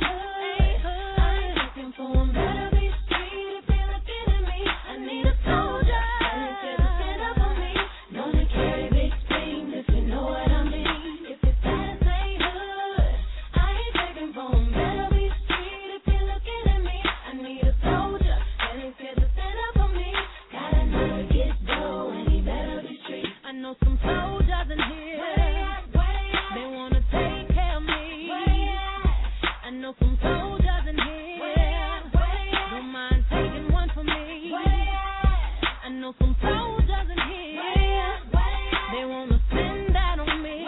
[SPEAKER 15] I ain't looking for them, better be street if you're looking at me. I need a soldier that ain't scared to stand up for me. Known to carry big spleen if you know what I mean. If it's gotta say hood, I ain't checking for them. Better be street if you're looking at me. I need a soldier that ain't scared to stand up for me. Gotta know to get dough and he better be street. I know some soldiers in here. They wanna take care of me. I know some soldiers in here. Don't mind taking one for me. I know some soldiers in here. They wanna spend that on me.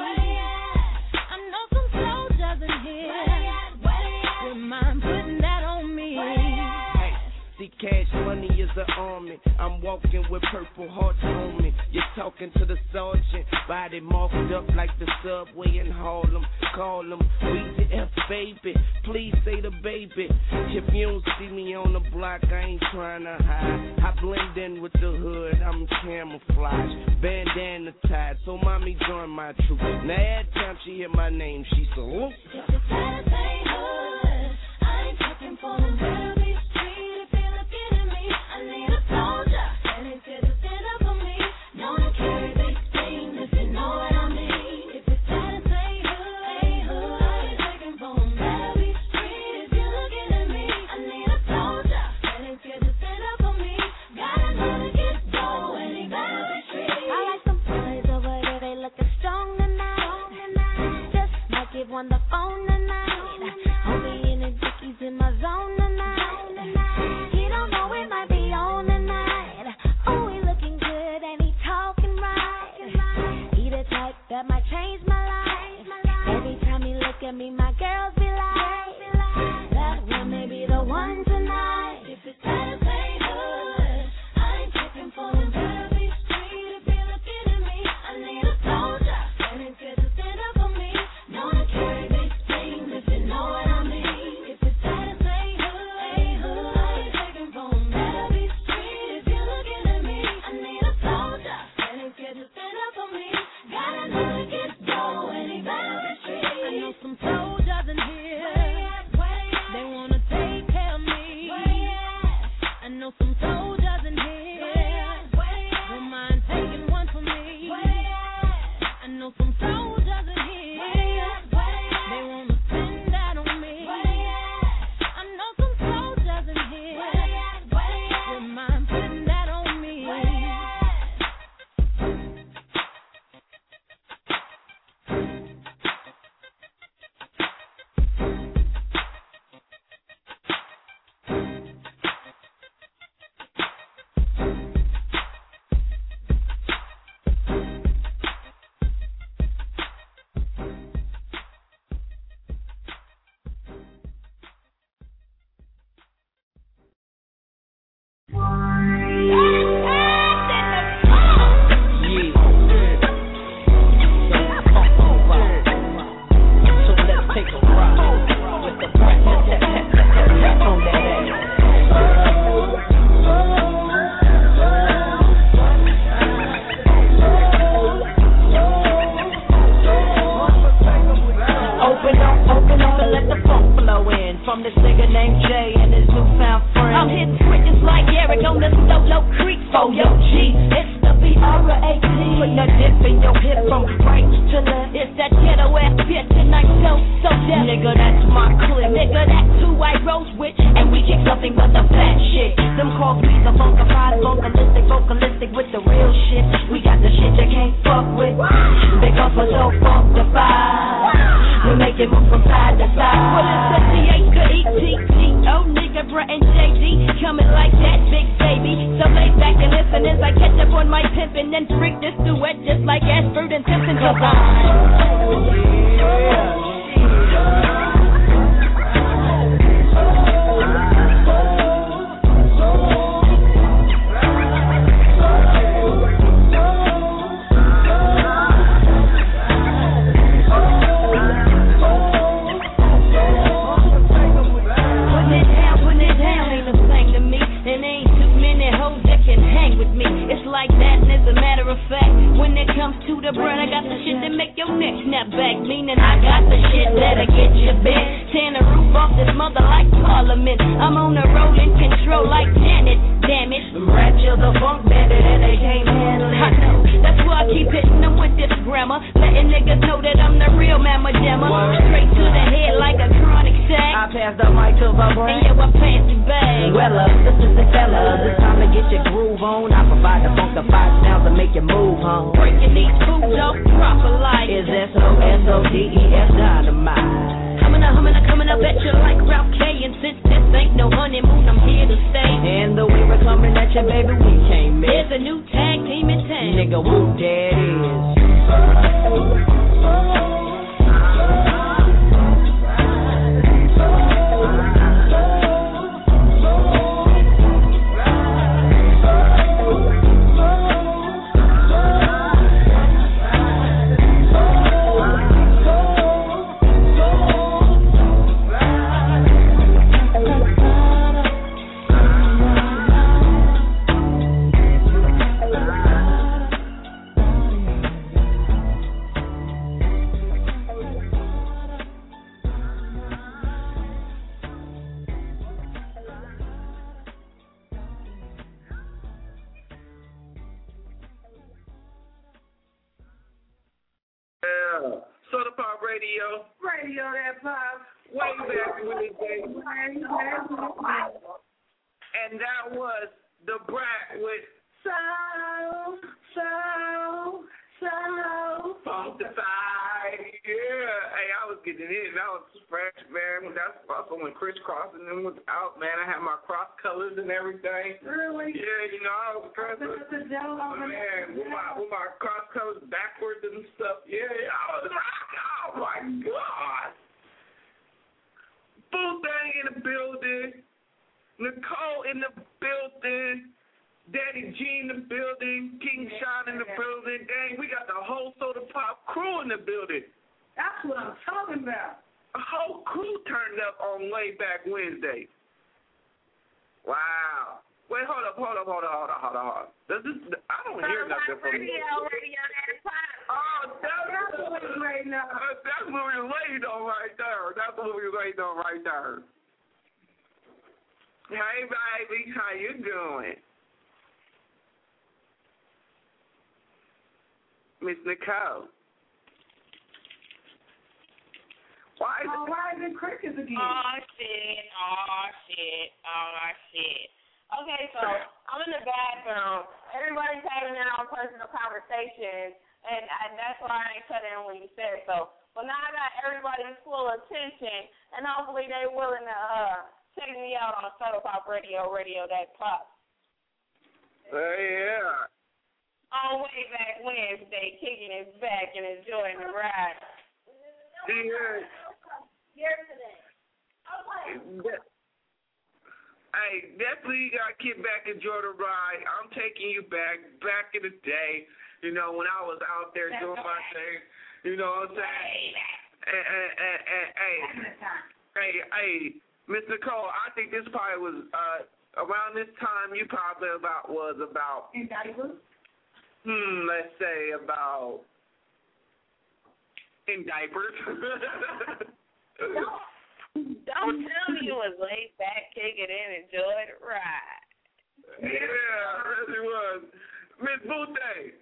[SPEAKER 15] I know some soldiers in here. Don't mind putting that on me.
[SPEAKER 16] See, cash money is an army. I'm walking with purple hearts on me. You're talking to the sergeant, body marked up like the subway in Harlem. Call him Weezy F, baby. Please say the baby. If you don't see me on the block, I ain't trying to hide. I blend in with the hood, I'm camouflage. Bandana tied, so mommy join my troop. Now every time she hear my name, she salute.
[SPEAKER 15] If it's gotta say hood, I ain't checking for them. Better be street if you're looking at me. I need a soldier that ain't scared to stand up for me. Known to carry big spleen if you know what I mean. If it's gotta say hood, I ain't checking for them. Better be street if you're looking at me. I need a soldier that ain't scared to stand up for me. Gotta know to get dough and he better be street. I like some boys over there, they looking strong tonight. Just might give one the phone tonight. I'll be in the dickies in my zone tonight. It's the B-R-A-T. Put the dip in your hip from right to left. It's that ghetto ass bitch and I so deaf. Nigga, that's my clip. Nigga, that's who I rose with. And we kick nothing but the fat shit. Them calls me the funkified, vocalistic with the real shit. We got the shit you can't fuck with. Because we're so funkified. We make it move from side to side. Well, it's the C-H-E-T-T-O, nigga, Brett and JD. Coming like that, big baby. So lay back and listen as I catch up on my pimpin' and freak this duet just like Ashford and Simpson. Cause when it comes to the bread, I got the shit that make your neck snap back. Meaning I got the shit that'll get you bent. Tearing the roof off this mother like Parliament. I'm on the road in control like Janet. Damn it, rap chill the funk bandit and they can't handle it. I know, that's why I keep hitting them with this grammar, letting niggas know that I'm the real mamma jammer. Straight to the head like a chronic sack. I pass the mic to my brain. And yeah, I pass it back. Well, this is the fella. It's time to get your groove on. I provide the funkified sounds to make you move home. Breaking these foods up proper like is S-O-S-O-D-E-S dynamite. Coming up at you like Ralph K. And since this ain't no honeymoon, I'm here to stay. And the way we're coming at you, baby, we can't miss. There's a new tag team in town. Nigga, whoop, that is.
[SPEAKER 8] Radio that pop, way back in the day. And that was the Brat with so funkified. Yeah, hey, I was getting it. That was fresh, man. That's also when Chris Cross and them was out, man. I had my cross colors and everything. Really? Yeah, you know, I was dressed with my cross colors backwards and stuff. Yeah, I was like, oh my God. Boo Thang in the building. Nicole in the building. Daddy G in the building. King Sean in the building. Dang, we got the whole Soda Pop crew in the building.
[SPEAKER 7] That's what I'm talking about.
[SPEAKER 8] A whole crew turned up on Way Back Wednesday. Wow. Wait, hold up. This, I don't hear nothing from you. Oh, that's what we're waiting on. That's what we're waiting on right there. Hey, baby, how you doing? Miss Nicole. Why is it crickets again?
[SPEAKER 17] Oh, shit. Okay, so I'm in the bathroom. Everybody's having their own personal conversations, and that's why I ain't cut in when you said so. But now I got everybody's full attention, and hopefully they're willing to check me out on Soda Pop Radio that pop.
[SPEAKER 8] Yeah.
[SPEAKER 17] On Way Back Wednesday, kicking his back and enjoying the ride.
[SPEAKER 8] Yeah.
[SPEAKER 17] Here today.
[SPEAKER 8] Hey, definitely you got to get back and enjoy the ride. I'm taking you back in the day, you know, when I was out there doing my thing. You know what I'm saying? Hey, Miss Nicole, I think this probably was around this time you probably was about.
[SPEAKER 7] In diapers?
[SPEAKER 8] Let's say about in diapers.
[SPEAKER 17] Don't tell me you was laid back, kicking in, enjoy the ride.
[SPEAKER 8] Yeah, it really was. Miss Boothang.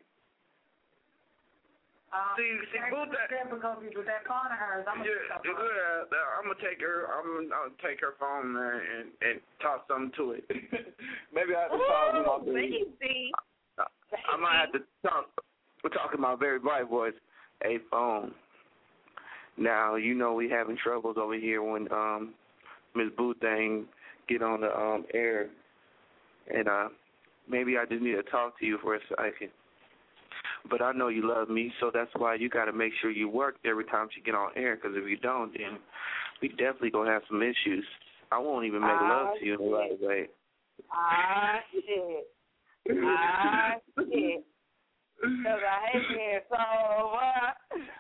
[SPEAKER 8] See, Boothang.
[SPEAKER 7] Difficulties with that phone of hers. I'm
[SPEAKER 8] gonna take her. I'll take her phone there and toss something to it. Maybe I have to talk to my baby. I might have to talk. We're talking my very bright voice. Hey, phone. Now you know we having troubles over here when Miss Boothang get on the air, and maybe I just need to talk to you for a second. But I know you love me, so that's why you got to make sure you work every time she get on air, because if you don't, then we definitely going to have some issues. I won't even make love to you in the right way.
[SPEAKER 17] Shit. Shit. Because I hate being sober.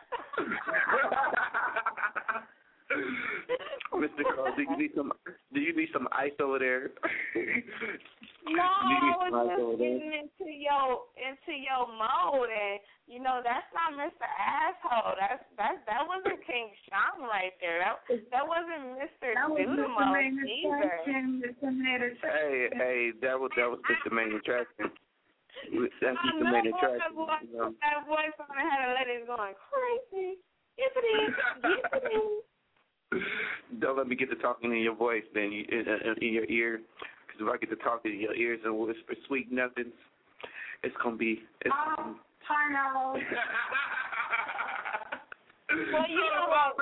[SPEAKER 8] Mr. Carl, do you need some ice over there?
[SPEAKER 17] No, I was just getting into your mode, and you know that's not Mr. Asshole. That wasn't King Sean right there. That wasn't Mr. Duda mode either.
[SPEAKER 8] Hey, that was Mr. Main Attraction. That's Mr. Main Attraction.
[SPEAKER 17] That voice on the head of ladies going crazy. Yes, it is. Yes, it is.
[SPEAKER 8] Don't let me get to talking in your voice, then in your ear. Because if I get to talk in your ears and whisper sweet nothings, it's gonna be.
[SPEAKER 7] I know.
[SPEAKER 17] Well, you know what?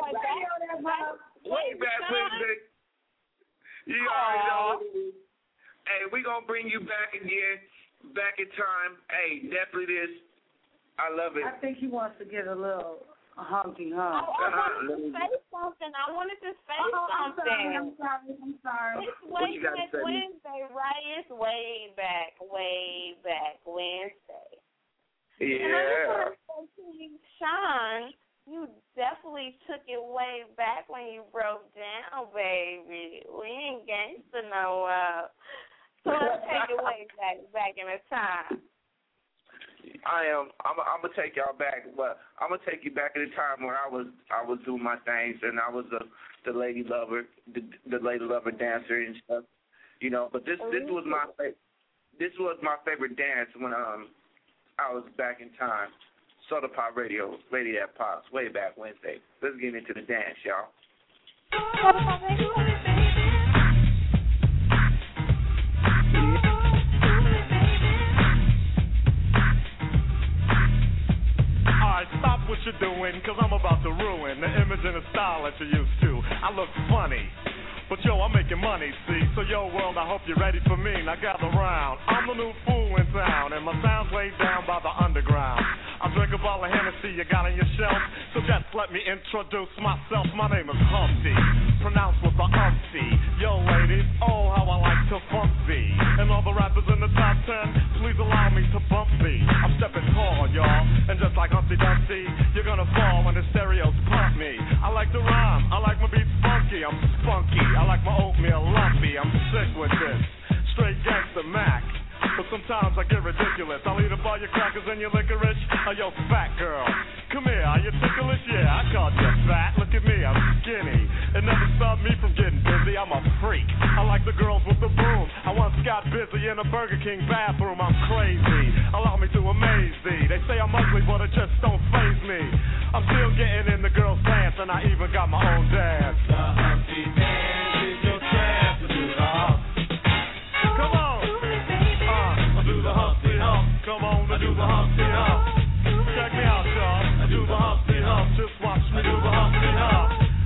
[SPEAKER 8] Way back, Wednesday. You already know. Hey, we gonna bring you back again, back in time. Hey, definitely this. I love it.
[SPEAKER 7] I think he wants to get a little Humpty
[SPEAKER 17] Hump. I wanted to say something.
[SPEAKER 7] I'm sorry.
[SPEAKER 17] It's Wednesday, right? It's way back Wednesday.
[SPEAKER 8] Yeah.
[SPEAKER 17] And I just want to say to you, Sean, you definitely took it way back when you broke down, baby. We ain't gangster no so let's take it way back in the time.
[SPEAKER 8] I'm gonna take y'all back, but I'm gonna take you back in the time where I was doing my things and I was the lady lover, the lady lover dancer and stuff, you know. But this was my favorite dance when I was back in time. Soda Pop Radio, Lady That Pops, way back Wednesday. Let's get into the dance, y'all.
[SPEAKER 3] Stop what you're doing, cause I'm about to ruin the image and the style that you're used to. I look funny, but yo, I'm making money, see? So yo, world, I hope you're ready for me. Now gather round. I'm the new fool in town, and my sound's laid down by the underground. I drink a bottle of Hennessy you got on your shelf, so just let me introduce myself. My name is Humpty, pronounced with the umpty. Yo, ladies, oh, how I like to funk thee. And all the rappers in the top 10, please allow me to bump thee. I'm stepping tall, y'all, and just like Humpty Dumpty, you're gonna fall when the stereos pump me. I like to rhyme, I like my beats funky, I'm spunky. I like my oatmeal lumpy, I'm sick with this. Straight gangster Mac. But sometimes I get ridiculous. I'll eat up all your crackers and your licorice. Oh, yo, fat girl, come here, are you ticklish? Yeah, I called you fat. Look at me, I'm skinny. It never stopped me from getting busy. I'm a freak. I like the girls with the boom. I once got busy in a Burger King bathroom. I'm crazy. Allow me to amaze thee. They say I'm ugly, but it just don't faze me. I'm still getting in the girls' pants, and I even got my own dance. The Humpty Dance is your chance to do the hump. Come on. Do the Humpty Hump, come on, I do the Humpty Hump. Check me out, y'all, I do the Humpty Hump. Just watch me do the Humpty Hump.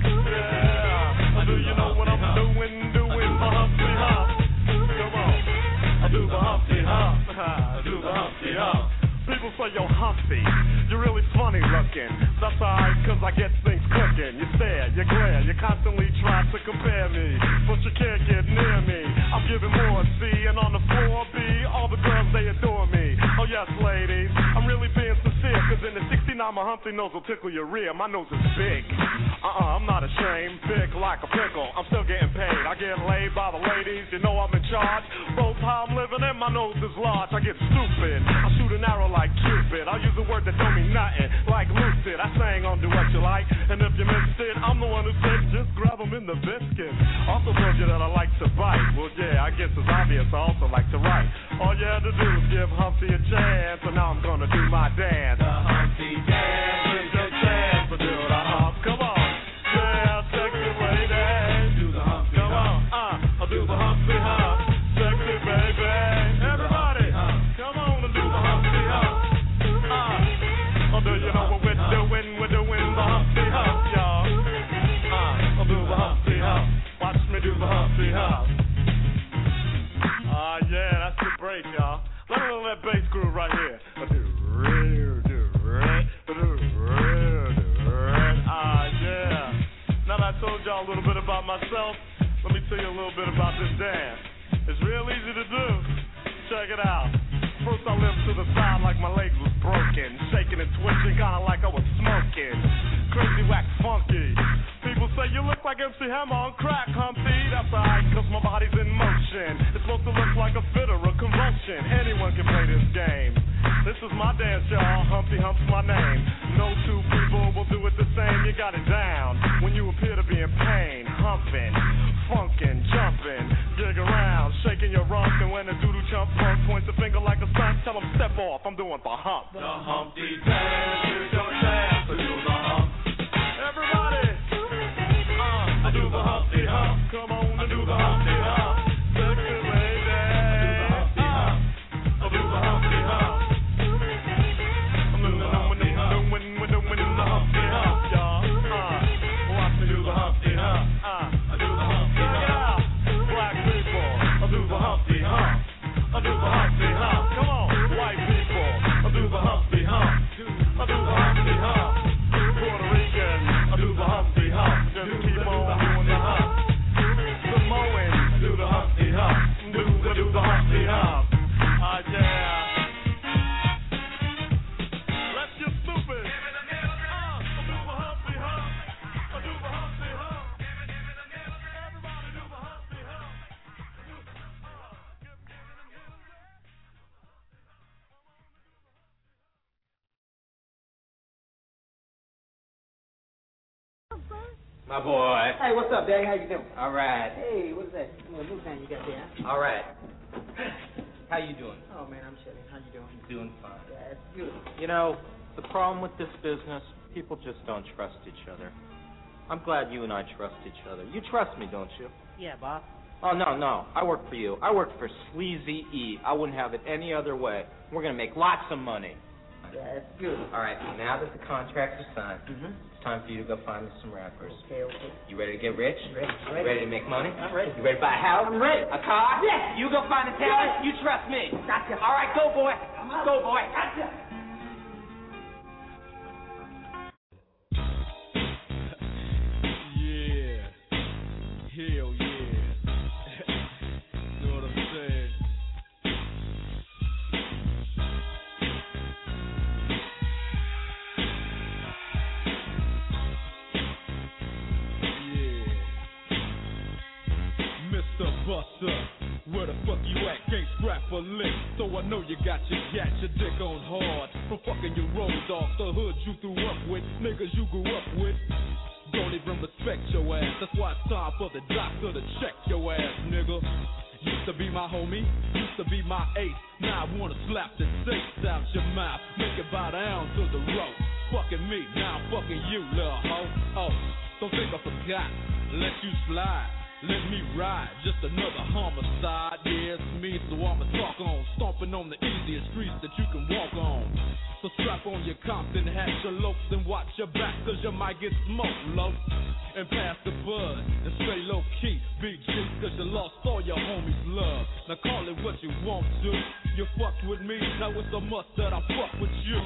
[SPEAKER 3] Yeah, do you know what I'm doing the Humpty Hump? Come on, I do the Humpty Hump. I do the Humpty Hump. People say, yo, Humpty, you're really funny looking. That's alright, cause I get things cooking. You stare, you glare, you constantly try to compare me, but you can't get near me. I'm giving more C, and on the floor B, all the girls, they adore me. Oh yes, ladies, I'm really being sincere, cause in the 69, my Humpty nose will tickle your rear. My nose is big. I'm not ashamed, big like a pickle. I'm still getting paid. I get laid by the ladies, you know I'm in charge. Both how I'm living and my nose is large. I get stupid, I shoot an arrow like Cupid. I'll use a word that don't mean nothing, like lucid. I sang on Do What You Like, and if you missed it, I'm the one who said just grab them in the biscuit. Also told you that I like to bite. Well, yeah, I guess it's obvious I also like to write. All you had to do was give Humpty a chance, and now I'm gonna do my dance. The Humpty dance, here's your chance to do the hump. Come on, yeah, sexy lady. Do the Humpty Come on, I'll do the Humpty hump. Sexy baby, everybody, come on and do the Humpty hump. Oh, do you know what we're doing? We're doing the Humpty hump, y'all. I'll do the Humpty hump. Watch me do the Humpty hump. Yeah, that's the break, y'all. Let me know that bass groove right here. Yeah. Now that I told y'all a little bit about myself, let me tell you a little bit about this dance. It's real easy to do. Check it out. First I limped to the side like my leg was broken, shaking and twitching, kinda like I was smoking. Crazy, whack, funky. People say you look like MC Hammer on crack, Humpty. That's alright, cause my body's in motion. It's supposed to look like a fit or a convulsion. Anyone can play this game. This is my dance, y'all. Humpty Hump's my name. No two people will do it the same. You got it down when you appear to be in pain. Humping, funkin', jumping, jig around, shaking your rump. And when a doodle chump punk points a finger like a son, tell him step off. I'm doing the hump. The Humpty dance, here's your chance to do the hump. Everybody, I do the Humpty hump. Come on and do the Humpty hump. Sexy lady, I do the Humpty hump. We're doing the Humpty hump, y'all. Watch me do the Humpty hump. I do the Humpty hump. Check it out, black people. I do the Humpty hump. I do the Humpty hump. Come on, white people. I do the Humpty hump. I do the Humpty hump. Puerto Rican. I do the Humpty hump. Just keep on doing the hump. Samoans do the Humpty hump. Do the Humpty hump. Yeah. Let's get stupid. I do the Humpty hump. I do the Humpty hump. Everybody do the Humpty hump.
[SPEAKER 18] My boy.
[SPEAKER 19] Hey, what's up, Daddy? How you doing?
[SPEAKER 18] All right.
[SPEAKER 19] Hey, what's that? New thing you got there?
[SPEAKER 18] All right. How you doing?
[SPEAKER 19] Oh, man, I'm chilling. How you doing?
[SPEAKER 18] Doing fine.
[SPEAKER 19] Yeah, it's good.
[SPEAKER 20] You know, the problem with this business, people just don't trust each other. I'm glad you and I trust each other. You trust me, don't you?
[SPEAKER 19] Yeah, Bob.
[SPEAKER 20] Oh, no. I work for you. I work for Sleazy E. I wouldn't have it any other way. We're going to make lots of money.
[SPEAKER 19] Yeah, it's good.
[SPEAKER 18] All right, now that the contracts are signed, it's time for you to go find me some rappers.
[SPEAKER 19] Okay.
[SPEAKER 18] You ready to get rich?
[SPEAKER 19] Ready.
[SPEAKER 18] Ready to make money?
[SPEAKER 19] I'm ready.
[SPEAKER 18] You ready to buy a house?
[SPEAKER 19] I'm ready.
[SPEAKER 18] A car?
[SPEAKER 19] Yes.
[SPEAKER 18] You go find the talent. You trust me.
[SPEAKER 19] Gotcha.
[SPEAKER 18] All right, go, boy. Go, boy.
[SPEAKER 19] Gotcha.
[SPEAKER 10] Yeah. Hell yeah. Know what I'm saying? Mr. Buster, where the fuck you at? Can't scrap a lick, so I know you got your dick on hard. From fucking your road dogs, the hood you grew up with, niggas you grew up with. Don't even respect your ass, that's why it's time for the doctor to check your ass, nigga. Used to be my homie, used to be my ace. Now I wanna slap the taste out your mouth, make it bow down to the rope. Fucking me, now I'm fucking you, little hoe. Oh, don't think I forgot, let you slide. Let me ride, just another homicide. Yeah, it's me, so I'ma talk on. Stomping on the easiest streets that you can walk on. So strap on your Compton hat, your loafs, and watch your back, cause you might get smoked, low. And pass the bud, and stay low key. BG, cause you lost all your homies' love. Now call it what you want to. You fucked with me, now it's a must that I fuck with you.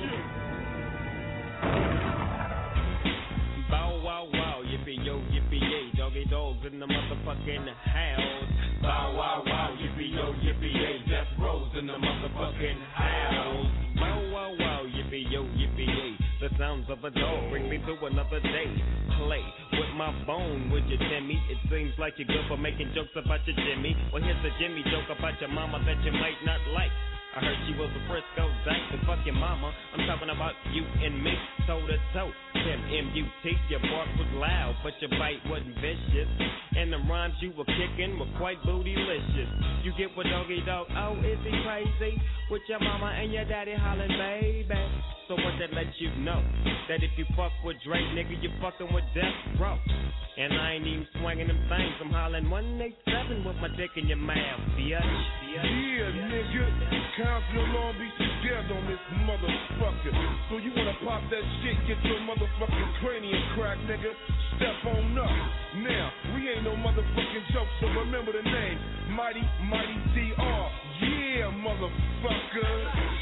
[SPEAKER 21] Bow wow wow, yippee yo, yippee yay, doggy dogs in the motherfucking house. Bow wow wow, yippee yo, yippee yay, death rows in the motherfucking house. Bow wow wow, yippee yo, yippee yay, the sounds of a dog bring me to another day. Play with my bone, would you, Timmy? It seems like you're good for making jokes about your Jimmy. Well, here's a Jimmy joke about your mama that you might not like. I heard she was a Frisco dyke, and fuck your mama. I'm talking about you and me, toe to toe. pimp, M-U-T, your bark was loud, but your bite wasn't vicious. And the rhymes you were kicking were quite bootylicious. You get what Doggy Dog, oh, is he crazy? With your mama and your daddy hollering, baby. So what that lets you know? That if you fuck with Drake, nigga, you fucking with Death Row. And I ain't even swinging them things, I'm hollering 187 with my dick in your mouth, bitch.
[SPEAKER 11] Yeah, nigga, Compton and Long Beach together on this motherfucker. So you wanna pop that shit, get your motherfucking cranium crack, nigga. Step on up. Now, we ain't no motherfucking joke, so remember the name. Mighty DR. Yeah, motherfucker.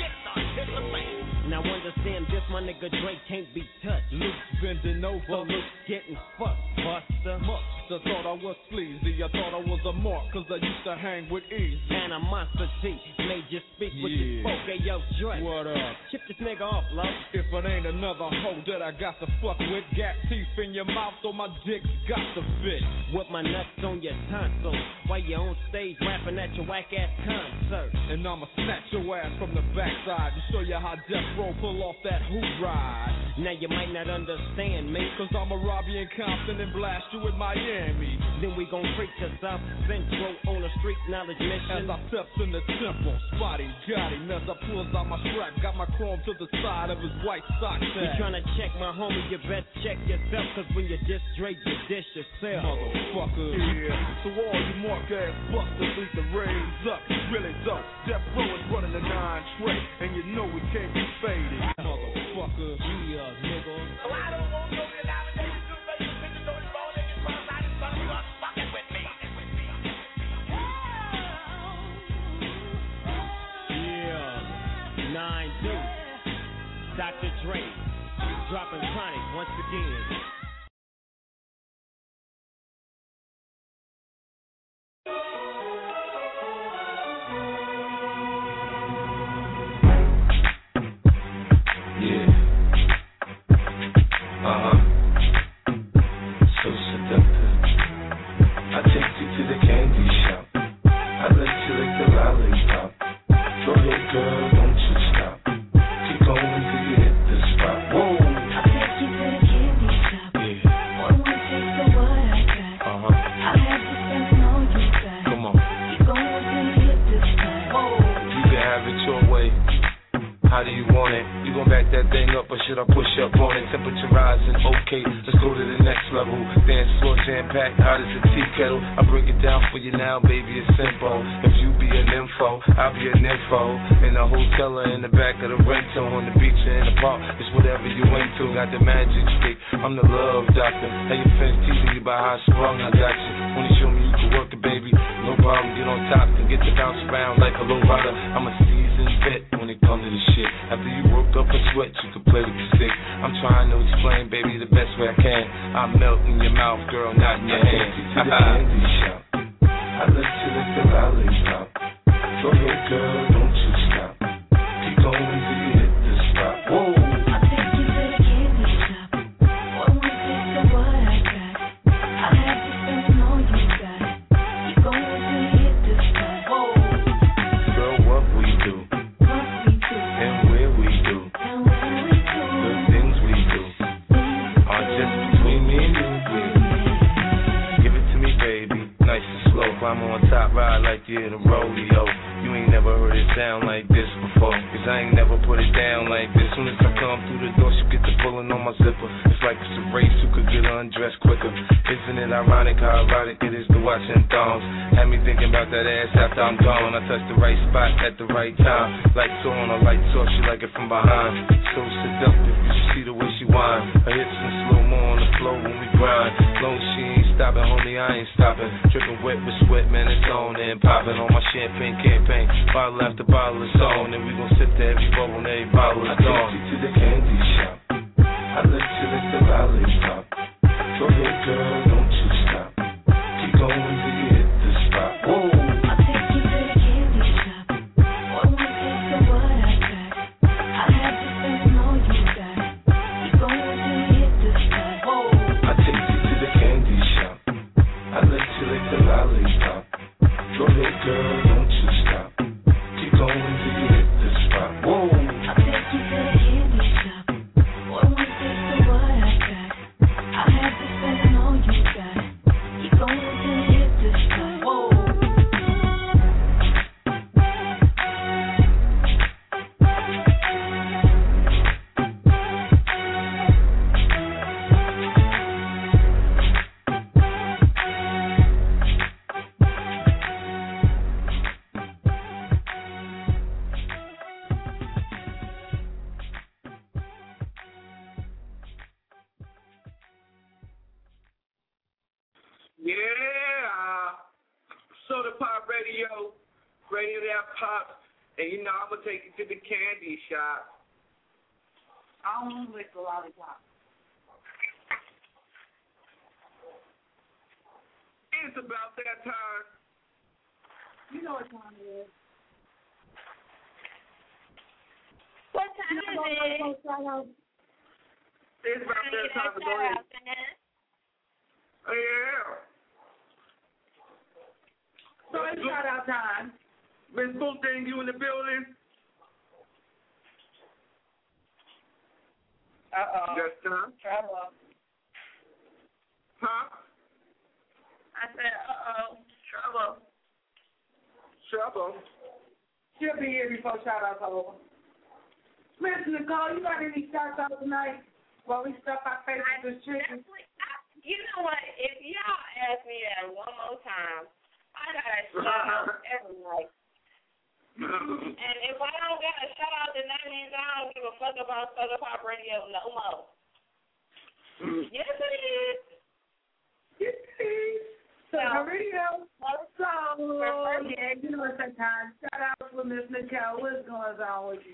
[SPEAKER 21] Now understand this, my nigga Drake can't be touched.
[SPEAKER 1] Luke's bending over,
[SPEAKER 21] so Luke's getting fucked, buster.
[SPEAKER 1] Musta thought I was sleazy, I thought I was a mark, cause I used to hang with Easy.
[SPEAKER 21] Animosity made you speak with your spoke. Hey, yo, Drake,
[SPEAKER 1] what up?
[SPEAKER 21] Chip this nigga off, love.
[SPEAKER 1] If it ain't another hoe that I got to fuck with, got teeth in your mouth, so my dick's got to fit.
[SPEAKER 21] With my nuts on your tonsils, while you on stage rapping at your whack-ass concert.
[SPEAKER 1] And I'ma snatch your ass from the backside and show you how Death Row pull off that hoop ride.
[SPEAKER 21] Now you might not understand me,
[SPEAKER 1] cause I'ma rob you in Compton and blast you in Miami.
[SPEAKER 21] Then we gon' preach to South Central on a street knowledge mission.
[SPEAKER 1] As I steps in the temple, spotty got him as I pulls out my strap, got my chrome to the side of his white sock tag.
[SPEAKER 21] You tryna check my homie, you best check yourself, cause when you diss Drake, you dish yourself.
[SPEAKER 1] Motherfucker.
[SPEAKER 11] Yeah, so all you mark ass busters need to raise up. Really dope. Death Row is running the 9-tray, and you know we can't be faded.
[SPEAKER 1] Motherfucker.
[SPEAKER 21] Yeah, nigga.
[SPEAKER 6] So I don't want no good nowadays. You make the bitches on the phone, niggas run out and son of us fucking with me.
[SPEAKER 21] Yeah, 9-2. Dr. Dre, dropping Chronic once again.
[SPEAKER 22] So seductive. I take you to the candy shop. I let you lick the lollipop. Go ahead, girl, don't you stop. Keep going till you hit the spot. Whoa.
[SPEAKER 15] I'll take you to the candy shop. Yeah. One more taste of what I got. I'll have you spend all you got.
[SPEAKER 22] Come on.
[SPEAKER 15] Keep going till you hit the spot. Whoa.
[SPEAKER 22] You can have it your way. How do you want it? You gon' back that thing up or should I push up on it? Temperature rising, okay, let's go to the next level. Dance floor jam-packed, hot as a tea kettle. I break it down for you now, baby, it's simple. If you be an info, I'll be an info. In a hotel or in the back of the rental, on the beach or in the park, it's whatever you into. Got the magic stick, I'm the love doctor. Hey, your friends teasing you about how I sprung, I got you. Wanna show me you can work it, baby? No problem, get on top and get to bounce around like a low rider. I'm a seasoned vet when it comes to this shit. After you work up a sweat, you can play with the stick. I'm trying to explain, baby, the best way I can. I melt in your mouth, girl, not in your hand. To the candy shop. I let you lick the lollipop. Go ahead, girl, don't you stop. Keep going till you hit the spot. Whoa.
[SPEAKER 15] I'll take you to the candy shop. One more taste of what I got. I'll have you spend all you got. Keep going till you hit the spot. Whoa.
[SPEAKER 22] Girl, what we do? And where we do? The things we do are just between me and you, baby. Give it to me, baby, nice and slow. Climb on top, ride like you're in a rodeo. You ain't never heard it sound like this before, cause I ain't never put it down like this. Soon as I come through the door, she get the pulling on my zipper. It's like it's a race who could get undressed quicker. Isn't it ironic how erotic it is to watch them thongs? Had me thinking about that ass after I'm gone. I touch the right spot at the right time. Lights on or lights off, she like it from behind. So seductive, you should see the way she whine. Her hips in slow-mo on the floor when we grind. Long she ain't stopping, homie, I ain't stopping. Dripping wet with sweat, man, it's on and popping on my champagne campaign. Bottle after bottle is on, and we gon' sip to every bubble and every bottle is gone. I take you to the candy shop. I let you lick the lollipop. Go ahead, girl, don't you stop. Keep going till you hit the spot. Whoa.
[SPEAKER 15] I'll take you to the candy shop. One more taste of what I got. I'll have you spend all you got. Keep going till you hit the spot. Whoa.
[SPEAKER 22] I take you to the candy shop. I let you lick the lollipop. Go ahead, girl, don't you stop. Keep going till you hit the spot. Whoa.
[SPEAKER 15] I'll take you to the candy shop. One more taste of what I
[SPEAKER 8] cups, and you know I'm gonna take you to the candy shop.
[SPEAKER 7] I don't want to lick the lollipop.
[SPEAKER 8] It's about that time.
[SPEAKER 7] You know what time it is.
[SPEAKER 17] What time is it?
[SPEAKER 8] It's about that time to go ahead. Yeah.
[SPEAKER 7] So it's shout out time.
[SPEAKER 8] Miss Bootang, you in the building? Yes, huh?
[SPEAKER 17] Trouble.
[SPEAKER 8] Huh?
[SPEAKER 17] I said, trouble.
[SPEAKER 8] Trouble.
[SPEAKER 7] She'll be here before shout outs are over. Miss Nicole, you got any shout outs tonight? While we stuff our faces with chicken.
[SPEAKER 17] You know what? If y'all ask me that one more time, I got a shout out every night. And if I don't get a shout out, then that means I don't give a fuck about Southern Pop Radio no more. Yes, it is.
[SPEAKER 7] Yes, it is. Southern Radio. So, yeah, you know it's that time. Shout out for Miss Nicole. What's going on with you?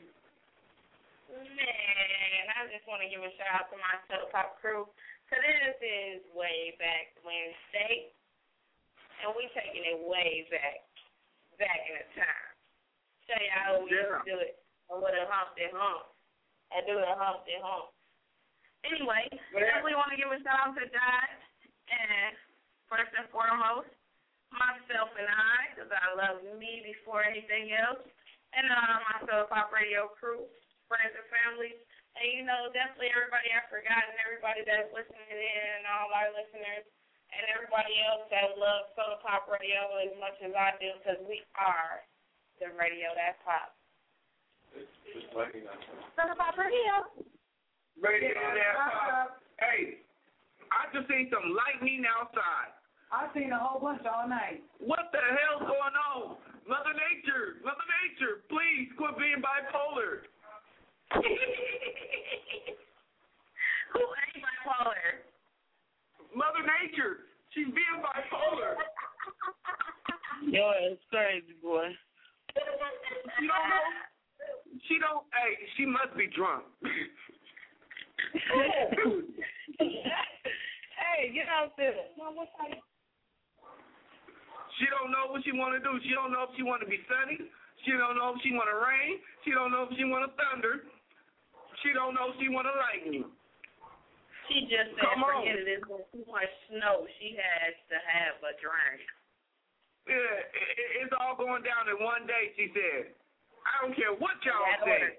[SPEAKER 17] Man, I just want to give a shout out to my Southern Pop crew. So this is way back Wednesday, and we taking it way back in the time. Show you how we used to do it with a Humpty Hump and do the Humpty Hump. Anyway, we want to give a shout out to God, and first and foremost, myself and I, because I love me before anything else, and my Southern Pop Radio crew, friends and family. And, you know, definitely everybody I've forgotten, everybody that's listening in, and all our listeners, and everybody else that loves Southern Pop Radio as much as I do, because we are the radio that's pop. Southern Pop Radio.
[SPEAKER 8] Radio that's pop. Hey, I just seen some lightning outside.
[SPEAKER 7] I seen a whole bunch all night.
[SPEAKER 8] What the hell's going on? Mother Nature, please quit being bipolar.
[SPEAKER 17] Who ain't bipolar?
[SPEAKER 8] Mother Nature. She's being bipolar.
[SPEAKER 12] Yo, it's crazy, boy.
[SPEAKER 8] You don't know? Hey, she must be drunk.
[SPEAKER 12] Hey, get out there.
[SPEAKER 8] She don't know what she want to do. She don't know if she want to be sunny. She don't know if she want to rain. She don't know if she want to thunder. She don't know if she want to lightning.
[SPEAKER 17] She just said, forget it, it's too much snow. She has to have a drink.
[SPEAKER 8] Yeah, it's all going down in one day, she said. I don't care what y'all say.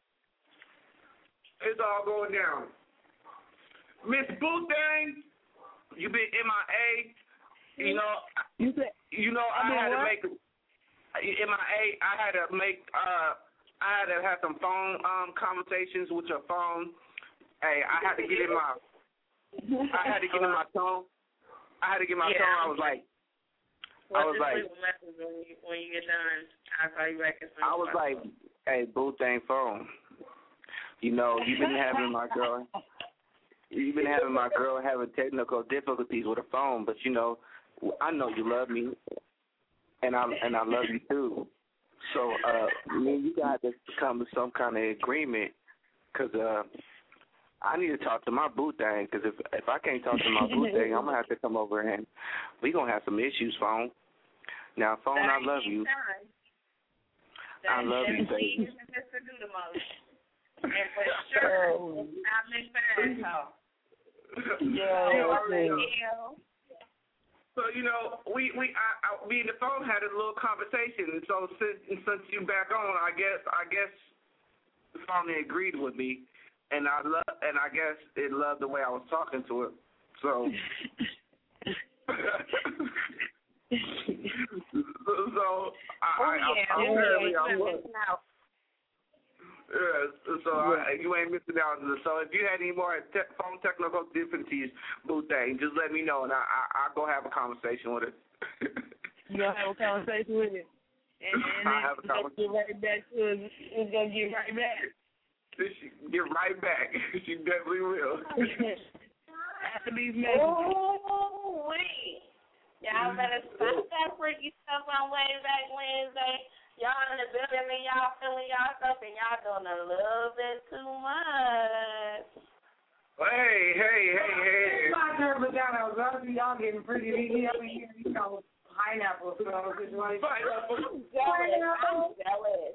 [SPEAKER 8] It's all going down. Miss Bootang, you been MIA. You know, I had to make MIA. I had to have some phone conversations with your phone. Hey, I had to get in my tone. I had to get my tone. I was like,
[SPEAKER 17] when you get done, I'll call you back.
[SPEAKER 8] I was like, hey, Bootang phone. You know, you've been having my girl having technical difficulties with her phone, but you know, I know you love me, and I love you too. So, me and you got to come to some kind of agreement, cause I need to talk to my Bootang, because if I can't talk to my Bootang, I'm going to have to come over and we're going to have some issues, phone. Now, phone, I love you. I love you, baby.
[SPEAKER 17] And for sure, I'm in fast talk.
[SPEAKER 8] So, you know, we and the phone had a little conversation, and so since you back on, I guess the phone agreed with me. And I guess it loved the way I was talking to it. So, I'm very you ain't missing out. So if you had any more phone technical difficulties, Bootang, just let me know, and I'll go have a conversation with it.
[SPEAKER 12] You gonna have a conversation with it?
[SPEAKER 8] I'll have a conversation.
[SPEAKER 12] It's gonna get right back.
[SPEAKER 8] She get right back. She definitely will.
[SPEAKER 12] After these messages.
[SPEAKER 17] Oh, wait. Y'all better stop that freaky stuff on way back Wednesday. Y'all in the building and y'all feeling y'all stuff and y'all doing a little bit too much.
[SPEAKER 8] Hey.
[SPEAKER 7] It's my turn, but down there, y'all getting pretty easy up in here, you know, pineapple.
[SPEAKER 17] I'm jealous.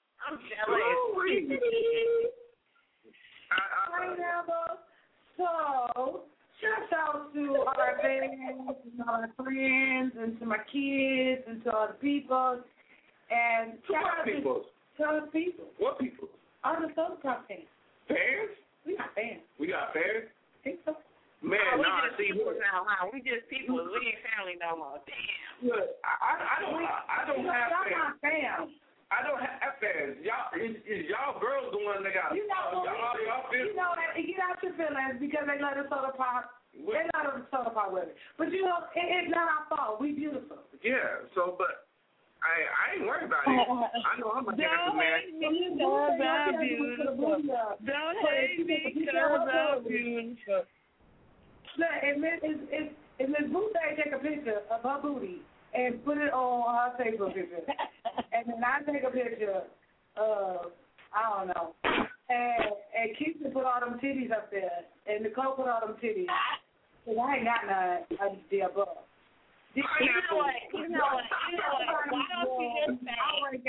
[SPEAKER 7] Pineapple. So, shout out to our fans and all our friends and to my kids and to all the people. And
[SPEAKER 8] what people?
[SPEAKER 7] To the people.
[SPEAKER 8] What people?
[SPEAKER 7] All the Soda Pop fans.
[SPEAKER 8] Fans?
[SPEAKER 7] We got fans.
[SPEAKER 8] We got fans?
[SPEAKER 7] I think so.
[SPEAKER 8] Man,
[SPEAKER 17] we just people now, huh? We just people. We ain't family no more. Damn.
[SPEAKER 8] Look, I don't have fans.
[SPEAKER 7] Y'all not fans.
[SPEAKER 8] I don't have fans. Y'all is y'all girls the one that got
[SPEAKER 7] you know,
[SPEAKER 8] y'all
[SPEAKER 7] you know that get out your feelings because they let us Soda Pop. They let us Soda Pop with it. But you know, it's not our fault. We beautiful.
[SPEAKER 8] Yeah. So, but I ain't worried about it. I know I'm a handsome man.
[SPEAKER 12] Don't hate me because I'm beautiful. Don't hate me because I'm beautiful.
[SPEAKER 7] Look, if Miss Booty take a picture of her booty and put it on her Facebook picture, and then I take a picture of, I don't know, and Keisha put all them titties up there, and Nicole put all them titties, because I ain't got none of the above.
[SPEAKER 17] You know what? Why don't you just say,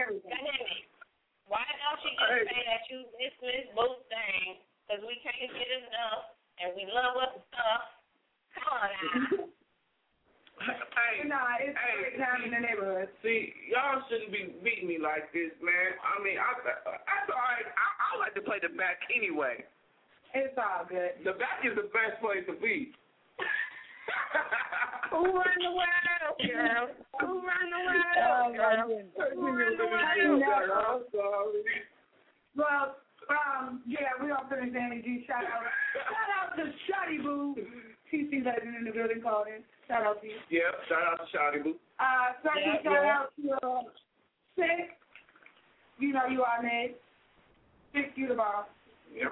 [SPEAKER 17] why don't you just say that you miss Miss Boo's thing, because we can't get enough, and we love us stuff. Come on now.
[SPEAKER 7] It's great time in the neighborhood.
[SPEAKER 8] See, y'all shouldn't be beating me like this, man. I mean, that's all right. I like to play the back anyway.
[SPEAKER 7] It's all good.
[SPEAKER 8] The back is the best place to be.
[SPEAKER 17] Who run the world, girl? Who run the world, girl? Who run the world, girl?
[SPEAKER 7] Well, yeah, we all finished Danny G. Shout out to Shotty Boo. TC Legend in the building called in. Shout out to you.
[SPEAKER 8] Yep, shout out to Shotty Boo.
[SPEAKER 7] Shout out to Sick. You know you are Ned. Sick, you the boss.
[SPEAKER 8] Yep.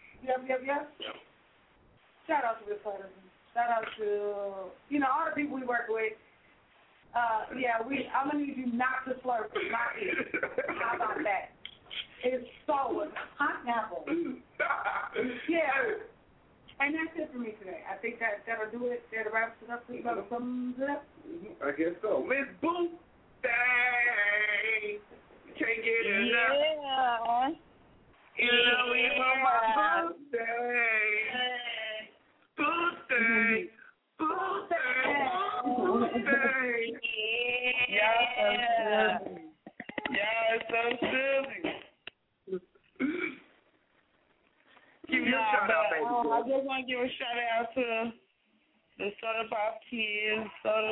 [SPEAKER 7] Shout out to Miss Patterson. Shout out to, all the people we work with. I'm going to need you not to flirt with my ears. How about that? It's so pineapple. Yeah. And that's it for me today. I think that'll do it. That'll wrap it up. That'll sum it up.
[SPEAKER 8] I guess so. Miss Boo, dang. Can't get enough. You know we want my birthday. Birthday.
[SPEAKER 12] Y'all so silly.
[SPEAKER 8] Give me a shout out, baby.
[SPEAKER 12] I just want to give a shout out to the Soda Pop kids,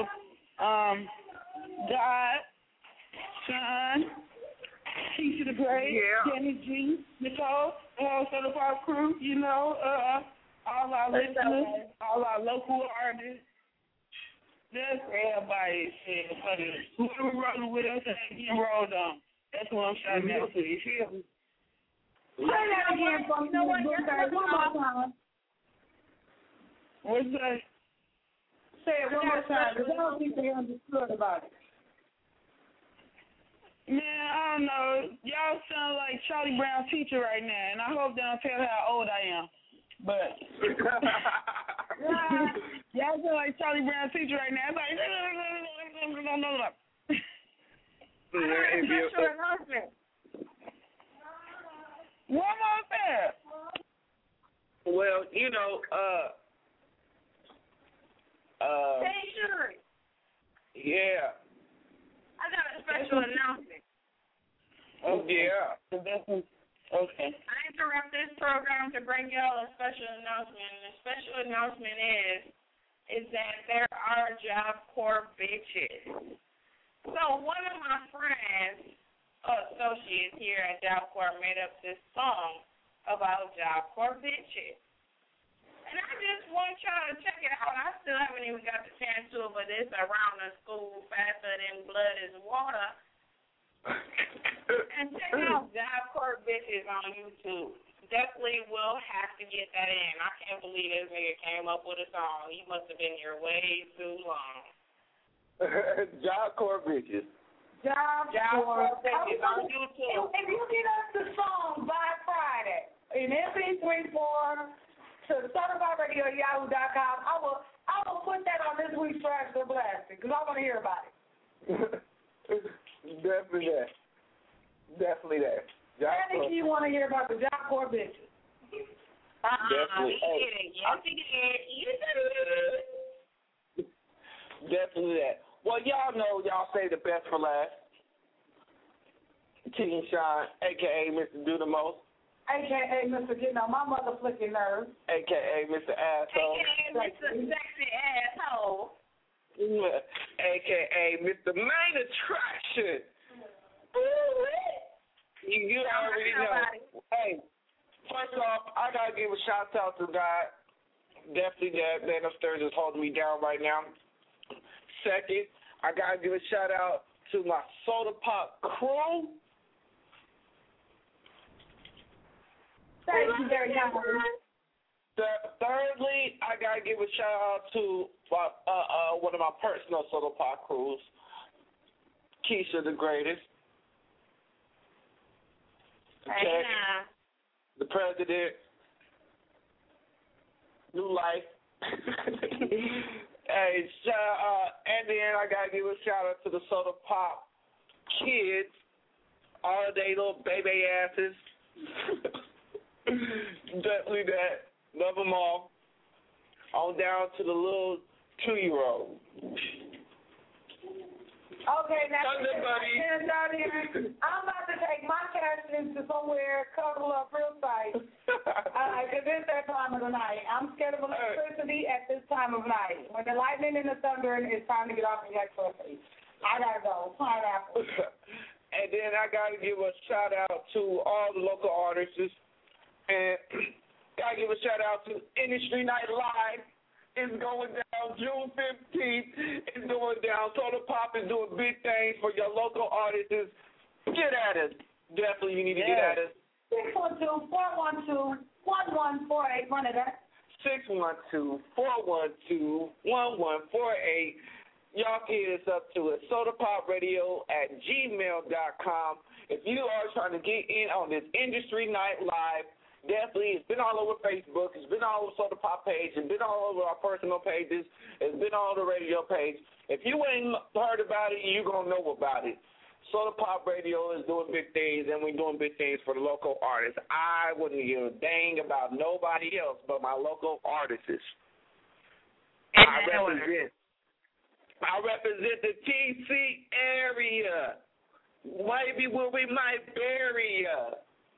[SPEAKER 12] God, Sean, Keisha the Great, Jenny G, Nicole, the whole Soda Pop crew, all our listeners, all our local artists, just everybody, whoever rolling with us and getting rolled on. That's what I'm shouting out to. You feel me?
[SPEAKER 7] Say that again for me. One more time.
[SPEAKER 12] What's that?
[SPEAKER 7] Say it one more time, because I don't think they understood about it.
[SPEAKER 12] Man, I don't know. Y'all sound like Charlie Brown's teacher right now, and I hope they don't tell how old I am. But y'all sound like Charlie Brown's teacher right now. It's like,
[SPEAKER 17] special announcement.
[SPEAKER 12] One more thing.
[SPEAKER 8] Well,
[SPEAKER 17] Hey, Shuri.
[SPEAKER 8] Yeah.
[SPEAKER 17] I got a special announcement.
[SPEAKER 8] Oh, yeah.
[SPEAKER 12] Okay.
[SPEAKER 17] I interrupt this program to bring y'all a special announcement. And the special announcement is that there are Job Corps bitches. So one of my friends, associates here at Job Corps, made up this song about Job Corps bitches. And I just want y'all to check it out. I still haven't even got the chance to it, but it's around the school faster than blood is water. And check out Job Corps bitches on YouTube. Definitely will have to get that in. I can't believe this nigga came up with a song. He must have been here way too long.
[SPEAKER 8] Job Corps bitches.
[SPEAKER 7] Job Corps Bitches on YouTube. If you get us the song by Friday in MP3 form to certifiedradioyahoo.com, I will put that on this week's Trash or Blasting because I want to hear about it.
[SPEAKER 8] Definitely that. Definitely that.
[SPEAKER 7] I think you want to hear about the Job Corps Bitches.
[SPEAKER 8] Definitely.
[SPEAKER 17] Yes, he did. You did.
[SPEAKER 8] Definitely that. Well, y'all know y'all say the best for last. King Sean, a.k.a. Mr. Do the Most.
[SPEAKER 7] A.k.a. Mr. Getting on my motherfucking nerves.
[SPEAKER 8] A.k.a. Mr. Asshole.
[SPEAKER 17] A.k.a. Mr. Sexy Asshole.
[SPEAKER 8] A.k.a. Mr. Main Attraction. You already know. Hey, first off, I got to give a shout out to God. Definitely that man upstairs is holding me down right now. Second, I got to give a shout out to my Soda Pop crew.
[SPEAKER 7] Thank you very much.
[SPEAKER 8] Thirdly, I got to give a shout out to one of my personal Soda Pop crews, Keisha the Greatest. Okay. The President, New Life. Hey, and then I gotta give a shout out to the Soda Pop kids, all they little baby asses. Definitely that. Love them all. On down to the little 2-year-old.
[SPEAKER 7] Okay, now I'm about to take my casting to somewhere, cuddle up real tight, because it's that time of the night. I'm scared of electricity at this time of night. When the lightning and the thunder, it's time to get off the electricity. I gotta go. Pineapple.
[SPEAKER 8] And then I gotta give a shout out to all the local artists, and gotta give a shout out to Industry Night Live. It's going down June 15th. It's going down. Soda Pop is doing big things for your local artists. Get at us. Definitely you need to get at us.
[SPEAKER 7] 612-412-1148. Run it up.
[SPEAKER 8] 612-412-1148. Y'all can hit us up to it. sodapopradio@gmail.com. If you are trying to get in on this Industry Night Live, definitely, it's been all over Facebook. It's been all over Soda Pop page. It's been all over our personal pages. It's been all over the radio page. If you ain't heard about it, you're going to know about it. Soda Pop Radio is doing big things, and we're doing big things for the local artists. I wouldn't give a dang about nobody else but my local artists. I represent the TC area. Maybe we might bury ya.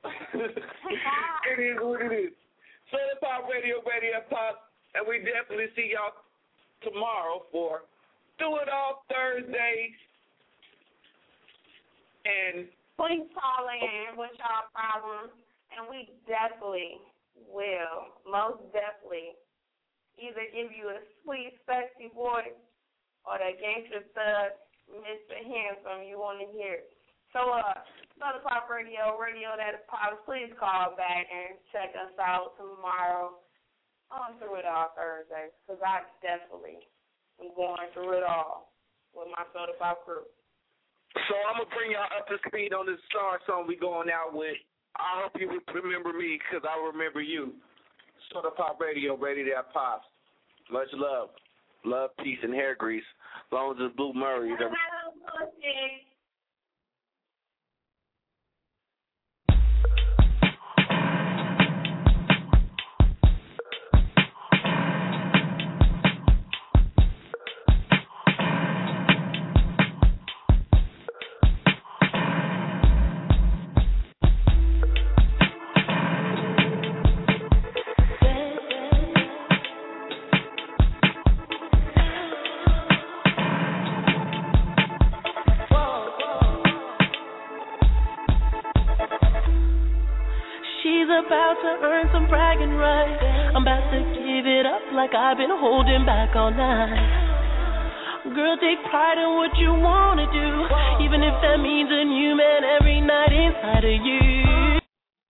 [SPEAKER 8] It is what it is. Soda Pop Radio, Radio Pop, and we definitely see y'all tomorrow for Do It All Thursdays. And
[SPEAKER 17] please call in with y'all problems, and we definitely will, most definitely, either give you a sweet, sexy voice or that gangster thug, Mr. Handsome, you want to hear. So, Soda Pop Radio, Radio That Is Pop, please call back and check us out tomorrow on Through It All Thursday, because I definitely am going through it all with my Soda Pop crew.
[SPEAKER 8] So I'm going to bring y'all up to speed on this star song we going out with. I hope you remember me because I remember you. Soda Pop Radio, Radio That Pops. Much love. Love, peace, and hair grease. As long as it's Blue Murray.
[SPEAKER 2] About to earn some bragging rights. I'm about to give it up like I've been holding back all night. Girl, take pride in what you wanna do, even if that means a new man every night inside of you.